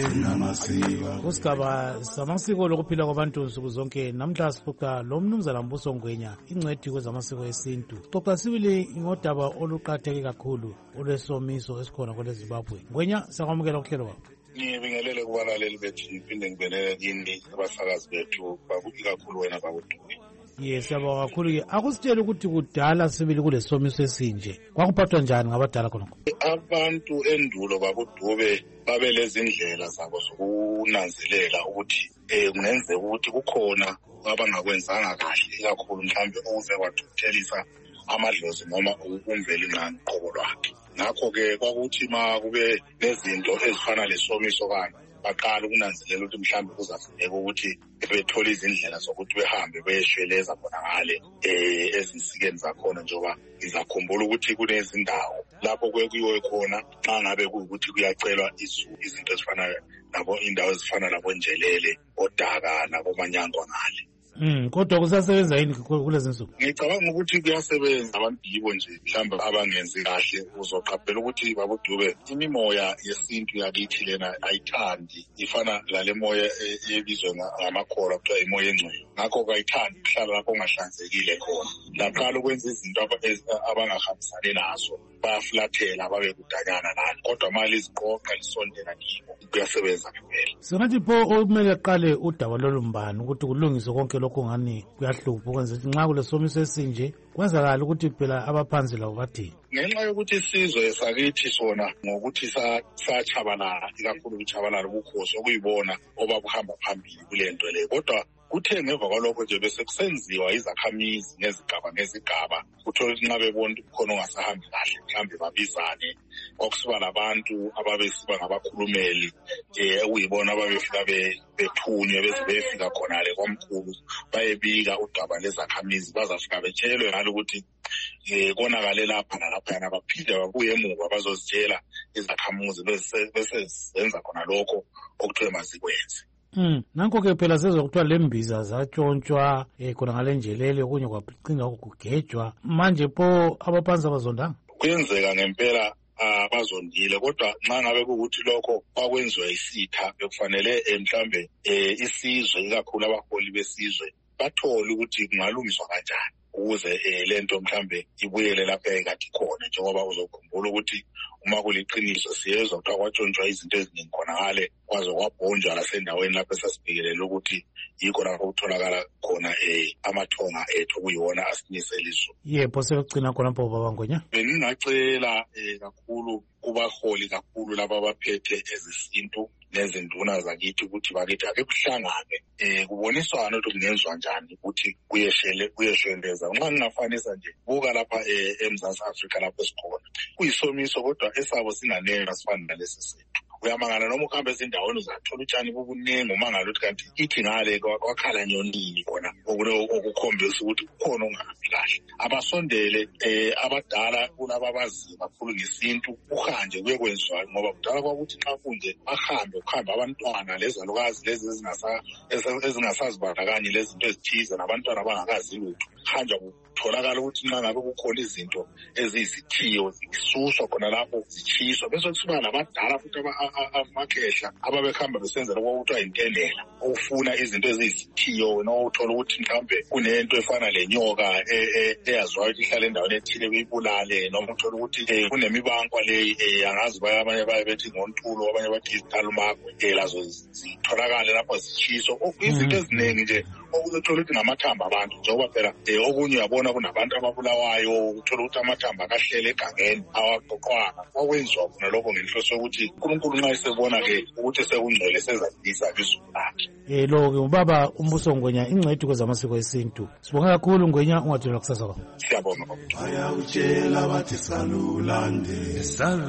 wethu kusigaba samasiko lokuphila kwabantu nsuku zonke. Namhla sixoxa lo mnumzana Mbuso Ngwenya ingcwethi kwezamasiko esintu. Sixoxa sibili ngodaba oluqakatheke kakhulu olwesomiso esikhona kwele Zimbabwe. Ngwenya siyakwamukela ukuhlelo kwakho. Ngibingelele kubalaleli bethu iphinde ngibingelele kini abasakazi bethu babuki kakhulu wena bakudume. Yes, siyabonga kakhulu ke. Akusitshela ukuthi kudala sibili kulesomiso esinje. Kwakuphathwa njani ngabadala khona? Abantu endulo bakudube babe lezindlela zabo zokunanzelela ukuthi eh kungenzeka ukuthi kukhona abangakwenzanga kahle ikakhulu mhlambe uze wathuthelisa amadlozi noma ukumvela ingane qobo lwakhe. Ngakho ke kwakuthi ma kube nezinto ezifana lesomiso kanye baqala ukunanzelela ukuthi mhlambe kuzafuneka ukuthi bethola izindlela zokuthi behambe beyeshweleza khona ngale eh ezinsikeni zakhona njoba izakhumbula ukuthi kunezindawo lapho kwekuyiwe khona xa ngabe kuukuthi kuyacelwa izu izinto ezifana nabo indawo ezifana nabo njelele odaka nabo manyangwa ngale. Mm, kodwa kusasebenza yini kulezi nsuku? Ngicabanga ukuthi kuyasebenza abantu yibo nje mhlawumbe abangenzi kahle uzoqaphela ukuthi babudube imimoya yesintu yakithi lena ayithandi ifana lale moya ebizwa ngamakhola kuthiwa imoya engcwele. Ngakho kayithandi ukuhlala lapho ongahlanzekile khona. Laqala ukwenza izinto abangahambisani nazo bayaflathela babe kudanyana nani kodwa mali iziqoqa lisondela kibo kuyasebenza kuphela. Singathi pho okumele aqale udaba lolumbani ukuthi kulungiswe konke lokho ngani kuyahlupha ukwenza nxa kulesomiso esinje kwenzakala ukuthi phela abaphansi labo bathini. Ngenxa yokuthi isizwe sakithi sona ngokuthi sachabalala ikakhulu ukuchabalala ubukhosi okuyibona obabuhamba phambili kule nto le kodwa kuthe ngemva kwalokho nje bese kusenziwa izakhamizi ngezigaba ngezigaba uthola ukuthi nxa bebona khona ongasahambi kahle mhlawumbe babizane okusiba labantu ababesiba ngabakhulumeli eh ukuyibona ababefika bethunywe bese befika khona le kwamkhulu bayebika udaba lezakhamizi bazafika betshelwe ngalo ukuthi eh konakale lapha nalapha nabaphinde babuye emuva bazozitshela izakhamuzi bese bese zenza khona lokho okuthiwe mazikwenze. Mm, nanko ke phela sezokuthiwa lembiza zatshontshwa eh khona ngale njelele okunye kwacinga ukugejwa manje pho abaphansi abazondanga. Kuyenzeka ngempela abazondile kodwa nxa ngabe ukuthi lokho kwakwenziwa isitha bekufanele mhlambe eh isizwe ikakhulu abaholi besizwe bathola ukuthi kungalungiswa kanjani ukuze lento mhlambe ibuyele lapha ekade khona njengoba uzokhumbula ukuthi uma kuliqiniso siyezwa ukuthi kwatshontshwa izinto eziningi khona ngale kwaze kwabhonjwa lasendaweni lapho esasibhekelele ukuthi yikho lapho kutholakala khona eh amathonga ethu kuyiwona asinisela isu. Yebo sekugcina khona pho baba Ngwenya. Bengingacela eh kakhulu kubaholi kakhulu laba abaphethe ezisintu nezinduna zakithi ukuthi bakithi ake kuhlangane eh kuboniswana ukuthi kungenzwa njani ukuthi kuyeshele kuyesheleza nxa ngingafanisa nje buka lapha eMzansi Afrika lapho esikhona kuyisomiso kodwa esabo singanela sifana nalesi sethu. Uyamangala noma ukuhamba ezindaweni uzathola utshani bubuningi umangala ukuthi kanti ithi ngale kwakhala nyonini khona okukhombisa ukuthi kukhona ongahambi kahle. Abasondele eh abadala kulabo abazi kakhulu ngesintu uhanje kuye kwenziwa ngoba kudala kwakuthi xa kunje bahambe kuhamba abantwana lezalukazi lezi ezingasa ezingasazibandakanye lezi zinto ezithize nabantwana bangakazi lutho hanja kutholakala ukuthi nxa ngabe kukhona izinto eziyisithiyo zisuswa khona lapho zichiswa bese kusuka labadala futhi amakhehla ababehamba besenza lokho okuthiwa intendela ukufuna izinto eziyisithiyo noma uthola ukuthi mhlambe kunento efana lenyoka eyaziwayo ukuthi ihlala endaweni ethile kuyibulale noma uthola ukuthi kunemibankwa leyi angazi abanye baye bethi ngoNtulo abanye bathi izitalumakwe lazo zitholakale lapho zichiswa izinto eziningi nje okuthola ukuthi ngamathamba abantu njengoba phela okunye uyabona kunabantu ababulawayo uthola ukuthi amathamba akahlele egangeni awaqoqwanga okwenziwa khona lokho ngenhloso yokuthi uNkulunkulu nxa esebona ke ukuthi sekungcwele sezadisa izulu lakhe. Eh lo ke ubaba uMbuso Ngwenya ingcwethi kwezamasiko esintu. Sibonga kakhulu Ngwenya ungathola kusasa kwakho. Siyabonga baba. Bayawutshela bathi salulande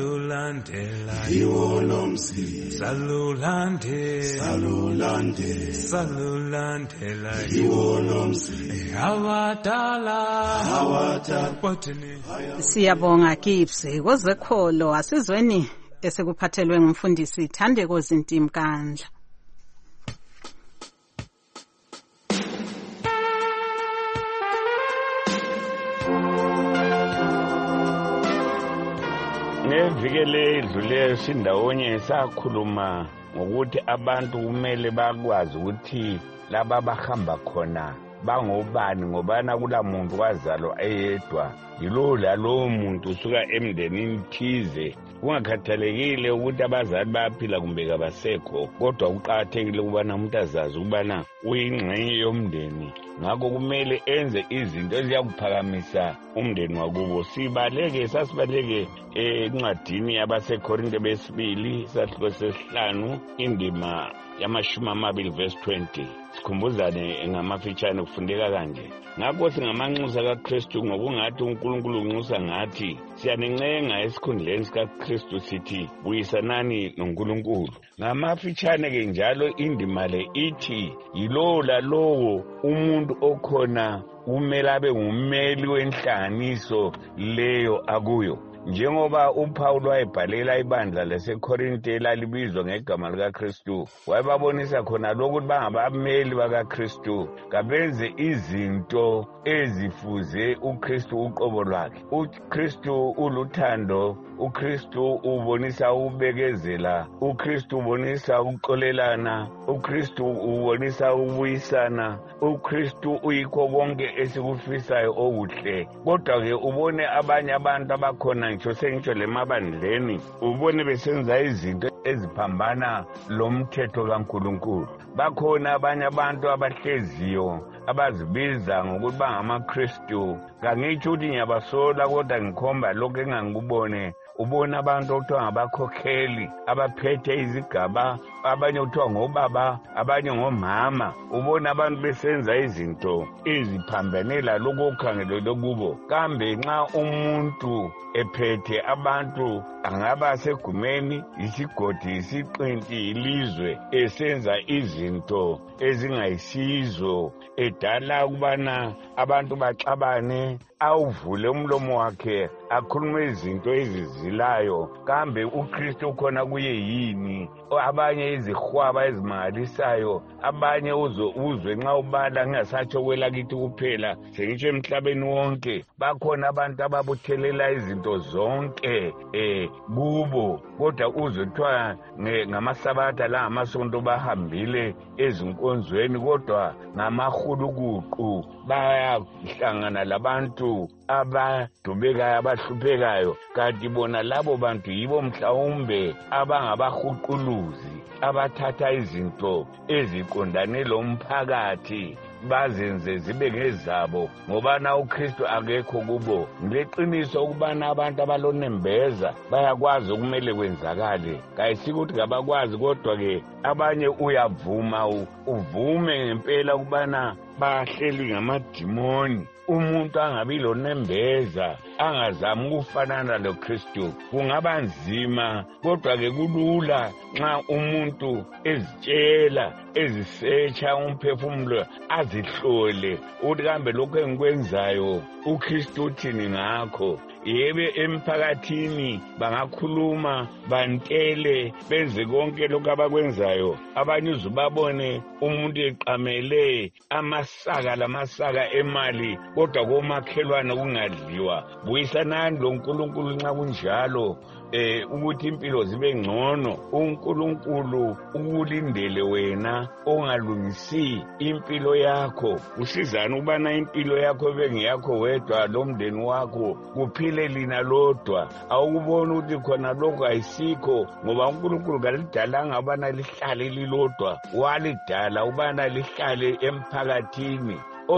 salulandela yiwo lomzi salulande salulande salulandela yiwo lomzi abadala abadala. Siyabonga Gibbs kozekholo asizweni esekuphathelwe ngumfundisi Thandeko Zintimkandla. Ngevikele edluleyo sindawonye sakhuluma ngokuthi abantu kumele bakwazi ukuthi laba abahamba khona bangobani ngobana kula muntu wazalwa eyedwa yilo lalowo muntu usuka emndenini thize kungakhathalekile ukuthi abazali bayaphila kumbe kabasekho kodwa kuqakathekile ukubana umuntu azazi ukubana uyingxenye yomndeni ngakho kumele enze izinto eziyakuphakamisa umndeni wakubo. Sibaleke sasibaleke encwadini yabaseKorinte besibili isahluko sesihlanu indima yamashumi amabili verse twenty. Sikhumbuzane ngamafitshane kufundeka kanje. Ngakho singamanxusa kaKristu ngokungathi uNkulunkulu unxusa ngathi siyanencenga esikhundleni sikaKristu sithi buyisanani noNkulunkulu. Ngamafitshane ke njalo indima le ithi yilo lalowo umuntu okhona kumele abe ngummeli wenhlanganiso leyo akuyo. Njengoba uPawulo wayebhalela ibandla laseKorinte elalibizwa ngegama likaKristu wayebabonisa khona lokuthi bangabameli bakaKristu kabenze izinto ezifuze uKristu uqobo lwakhe. uKristu uluthando, uKristu ubonisa ukubekezela, uKristu ubonisa ukuxolelana, uKristu ubonisa ukubuyisana, uKristu uyikho konke esikufisayo okuhle. Kodwa ke ubone abanye abantu abakhona ngitsho sengitsho lemabandleni ubone besenza izinto eziphambana lomthetho kaNkulunkulu. Bakhona abanye abantu abahleziyo abazibiza ngokuthi bangamaKristu. Kangitsho ukuthi ngiyabasola kodwa ngikhomba lokho engangikubone. Ubona abantu okuthiwa ngabakhokheli abaphethe izigaba, abanye kuthiwa ngobaba, abanye ngomama. Ubona abantu besenza izinto eziphambanela lokho okukhangelelwe kubo. Kambe nxa umuntu ephethe abantu angaba segumeni, isigodi, isiqinti, ilizwe esenza izinto ezingayisizo edala ukubana abantu baxabane, awuvule umlomo wakhe akhulume izinto ezizilayo, kambe uKristu ukhona kuye yini? Abanye izihwaba ezimangalisayo, abanye uzo uzwe nxa ubala ngingasatsho kwelakithi kuphela sengitsho emhlabeni wonke bakhona abantu ababuthelela izinto zonke eh kubo, kodwa uzwe kuthiwa ngamasabatha la ngamasonto bahambile ezinkonzweni kodwa ngamahulukuqu bayahlangana labantu abadubekayo abahluphekayo. Kanti bona labo bantu yibo mhlawumbe abangabahuquluzi abathatha izinto eziqondane lomphakathi bazenze zibe ngezabo ngobana uKristu akekho kubo. Ngileqiniso ukubana abantu abalonembeza bayakwazi okumele kwenzakale, kayisikuthi ngabakwazi kodwa ke abanye uyavuma uvume ngempela ukubana bahleli ngamadimoni. Umuntu angabi lonembeza angazama ukufanana loKristu kungaba nzima, kodwa ke kulula nxa umuntu ezitshela ezisetsha umphefumulo azihlole ukuthi kambe lokho engikwenzayo uKristu uthini ngakho. Yebe emphakathini bangakhuluma bantele benze konke lokho abakwenzayo, abanye uzubabone umuntu eqamele amasaka lamasaka emali kodwa komakhelwane kungadliwa. Buyisanani loNkulunkulu nxa kunjalo eh ukuthi impilo zibe ngcono. uNkulunkulu ukulindele wena ongalungisi impilo yakho, usizana ubana impilo yakho bengiyakho wedwa lomndeni wakho kuphile lina lodwa. Awukubona ukuthi khona lokho ayisikho ngoba uNkulunkulu kalidalanga ubana lihlale lilodwa, walidala ubana lihlale emphakathini.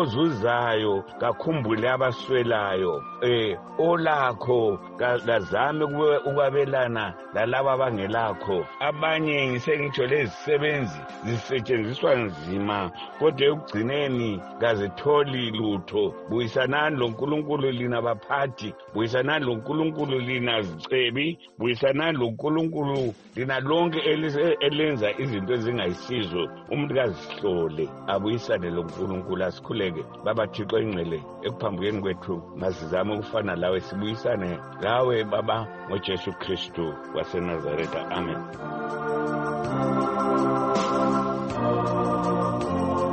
Ozuzayo kakhumbule abaswelayo, eh olakho kazame ukwabelana lalaba abangelakho. Abanye ngisengitsho lezisebenzi zisetshenziswa nzima kodwa ekugcineni kazitholi lutho. Buyisanani loNkulunkulu lina baphathi, buyisanani loNkulunkulu lina zicebi, buyisanani loNkulunkulu lina lonke elenza izinto ezingayisizo. Umuntu kazihlole abuyisane loNkulunkulu. Asikhule Baba Thixo ingcele ekuphambukeni kwethu masizame ukufana lawe, sibuyisane lawe Baba ngoJesu Kristu waseNazaretha. Amen.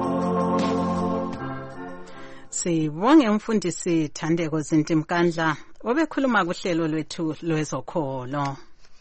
Sibonge umfundisi Thandeko Zintimkandla obekhuluma kuhlelo lwethu lwezokholo.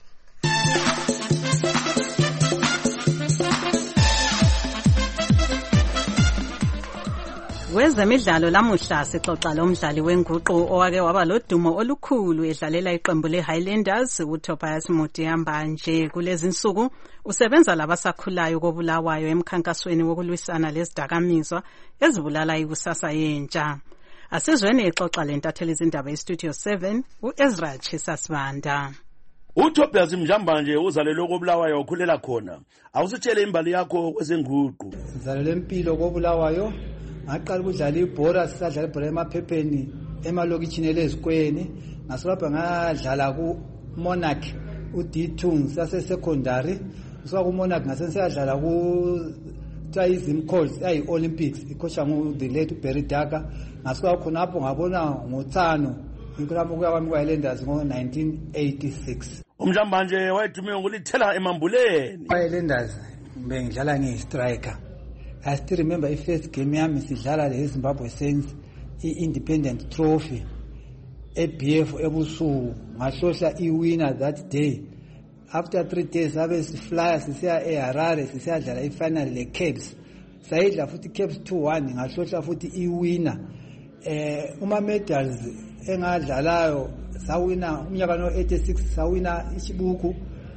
Kwezemidlalo lamuhla sixoxa lomdlali wenguqu owake waba lodumo olukhulu edlalela iqembu leHighlanders uTobias Mudiamba. Nje kulezi insuku usebenza labasakhulayo kobulawayo emkhankasweni wokulwisana lezidakamizwa ezibulala ikusasa yentsha. Asizweni ixoxa lentatheli izindaba eStudio seven uEzra Chisasibanda. uTobias Mjamba nje uzalelwe kobulawayo ukhulela khona. Awusitshele imbali yakho kwezenguqu. Uzalelwe empilo kobulawayo. Ngaqala ukudlala ibhola sisadlala ibhola emaphepheni emalokitshini elezikweni ngasolapha ngadlala ku Monarch uD two sase secondary usuka ku Monarch ngasensiyadlala ku Tourism Calls ayi Olympics ikhosha ngu the late Barry Daka ngasuka khona lapho ngabona ngothano inkulamo kuya kwami kwaHighlanders ngo nineteen eighty-six. Umjamba nje wayedume ngolithela emambuleni. kwaHighlanders bengidlala nge-striker. I still remember the first game yami sidlala le Zimbabwe Saints i-Independent Trophy e-B F ebusuku ngahlohla i-winner that day. After three days abe siflya sisiya eHarare sisiyadlala i-final le-Caps sayidla futhi Caps two one ngahlohla futhi i-winner. Eh uma medals engadlalayo sawina umnyaka no eighty-six sawina ichibuku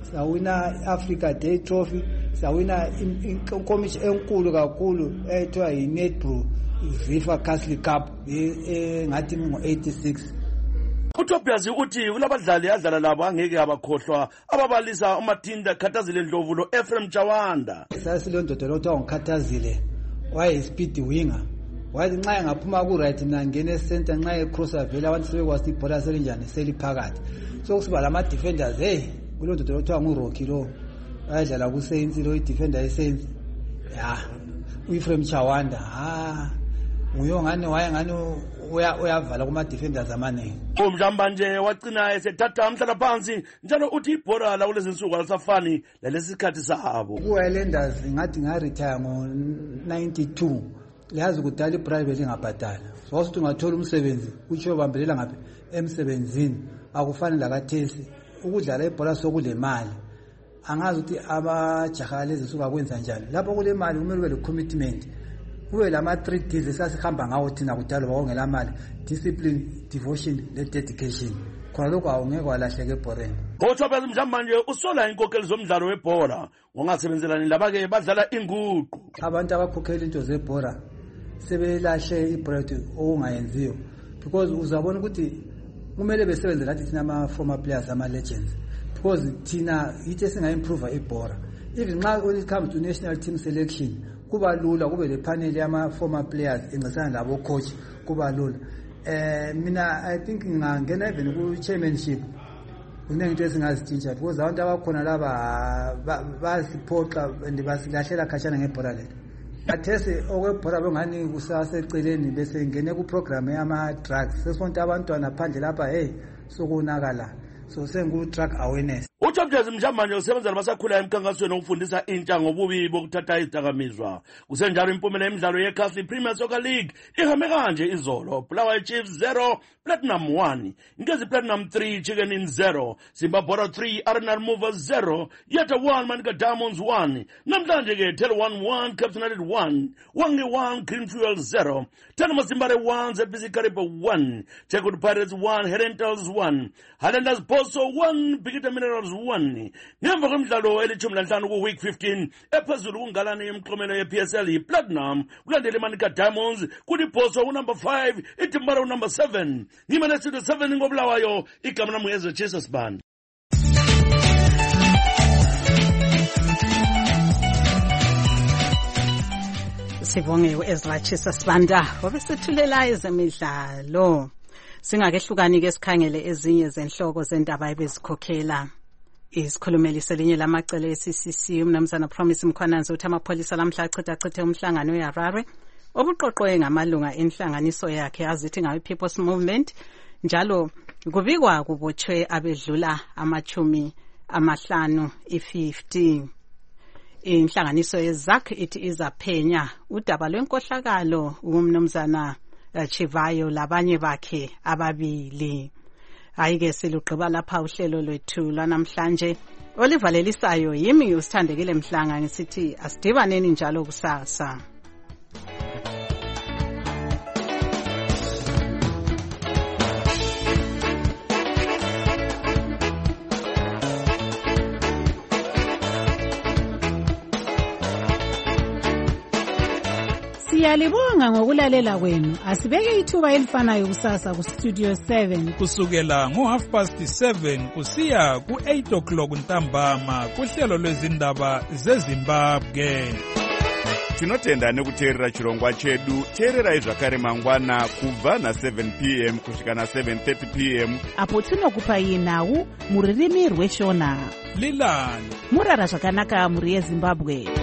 sawina Africa Day Trophy sawina inkomishi enkulu kakhulu ethiwa yiNetball Zifa Castle Cup engathi ngo eighty-six. uTobias uthi kulabadlali adlala labo angeke abakhohlwa ababalisa uMatinda Khathazile Ndlovu lo Ephraim Chawanda. Sasilondodolo othiwa uKhathazile waye-speed winger wathi nxa engaphuma ku-right mina ngene center nxa ecrossa vele abantu sebekwazi ibhola selinjani seliphakathi. So kusiba lama-defenders hey kulondodolo othiwa nguRocky lo ayadlala ku-Saints lo i-defender ye-Saints ya u-Ephraim Chawanda ha nguyo ngani waye ngani uyavala kuma-defenders amaningi. uMjamba nje wagcina esethatha umhlala phansi njalo uthi ibhola la kulezi nsuku alisafani lalesi sikhathi sabo. ku-Highlanders ngathi ngaretire ngo-ninety-two liyazi kudala i-private ingabhadala sokuthi ungathola umsebenzi utsho bambelela ngaphi emsebenzini akufani lakathesi ukudlala ibhola sokule mali. Angazi ukuthi abajaha lezi suka kwenza njani lapho kule mali kumele ube le-commitment kube lama three Ds esasihamba ngawo thina kudala bakongela mali discipline devotion le-dedication khona lokhu awungeke walahleka ebhoreni. uTobias Mjamba nje usola inkokheli zomdlalo webhola ngongasebenzelani laba-ke badlala inguqu. Abantu abakhokhela into zebhola sebelahle ibread okungayenziyo because uzabona ukuthi kumele besebenze lathi thina ama-former players ama-legends because thina yithi esinga-improve ibhola. Even nxa when it comes to national team selection kuba lula kube le panel yama-former players incesana labo coach kuba lula. Eh mina I think ngangena even ku-chairmanship kunento esingazitshintsha because abantu abakhona laba basiphoxa and basilahlela khashana ngebhola leli. Athese okwebhola bengani kusaseceleni bese ngene ku-program yama-drugs sesibona abantwana phandle lapha hey sokunakala so sengu-drug awareness. uTobias Mjamba nje usebenza labasakhula emkhankasweni okufundisa intsha ngobubi bokuthatha izidakamizwa. Kusenjalo impumela emidlalo yeCastle Premier Soccer League ihambe kanje izolo. Bulawayo Chiefs zero Platinum one, Ngezi Platinum three, Chicken Inn zero, Zimbabwe three, Arsenal Movers zero, Yata one, Manica Diamonds one, namhlanje ke Tel one one, Caps United one, Wangi one, Greenfield zero, Tenoma Zimbabwe one, Z B C Kariba one, Chekwood Pirates one, Herentals one, Highlanders Boso one, Bigita Minerals one. Ngemva kwemidlalo elithumi lanhlanu ku week fifteen ephezulu kungalani emxhomelo ye-P S L yi-Platinum kulandela iManica Diamonds kuthi Boso unumber five iTimbara unumber seven. Ngimele Studio seven ngobulawayo igama lami Ezra Chisasibanda. Sibonge uEzra Chisasibanda obesethulela ezemidlalo. Singakehlukani ke sikhangele ezinye zenhloko zendaba ebezikhokhela. Isikhulumeli selinye lamacele e-C C C umnumzana Promise Mkhwananzi uthi amapholisa lamhla achitha chithe umhlangano eHarare obuqoqwe ngamalunga enhlanganiso yakhe azithi ngayo People's Movement njalo kubikwa kubotshwe abedlula amachumi amahlanu i-fifty. Inhlanganiso yeZAK ithi izaphenya udaba lwenkohlakalo umnumzana Chivayo labanye bakhe ababili. Hayi-ke silugqiba lapha uhlelo lwethu lwanamhlanje. Olivalelisayo yimi usithandekile Mhlanga ngisithi asidibaneni njalo kusasa. Siyalibonga ngokulalela kwenu. Asibeke ithuba elifanayo kusasa ku Studio seven kusukela ngo half past seven kusiya ku eight o'clock ntambama kuhlelo lwezindaba zeZimbabwe. Tinotenda nekuteerera chirongwa chedu. Teererai zvakare mangwana kubva na seven p m kusvika na seven thirty p m apo tinokupai nhau muririmi rweshona. Lilani murara zvakanaka muri yeZimbabwe.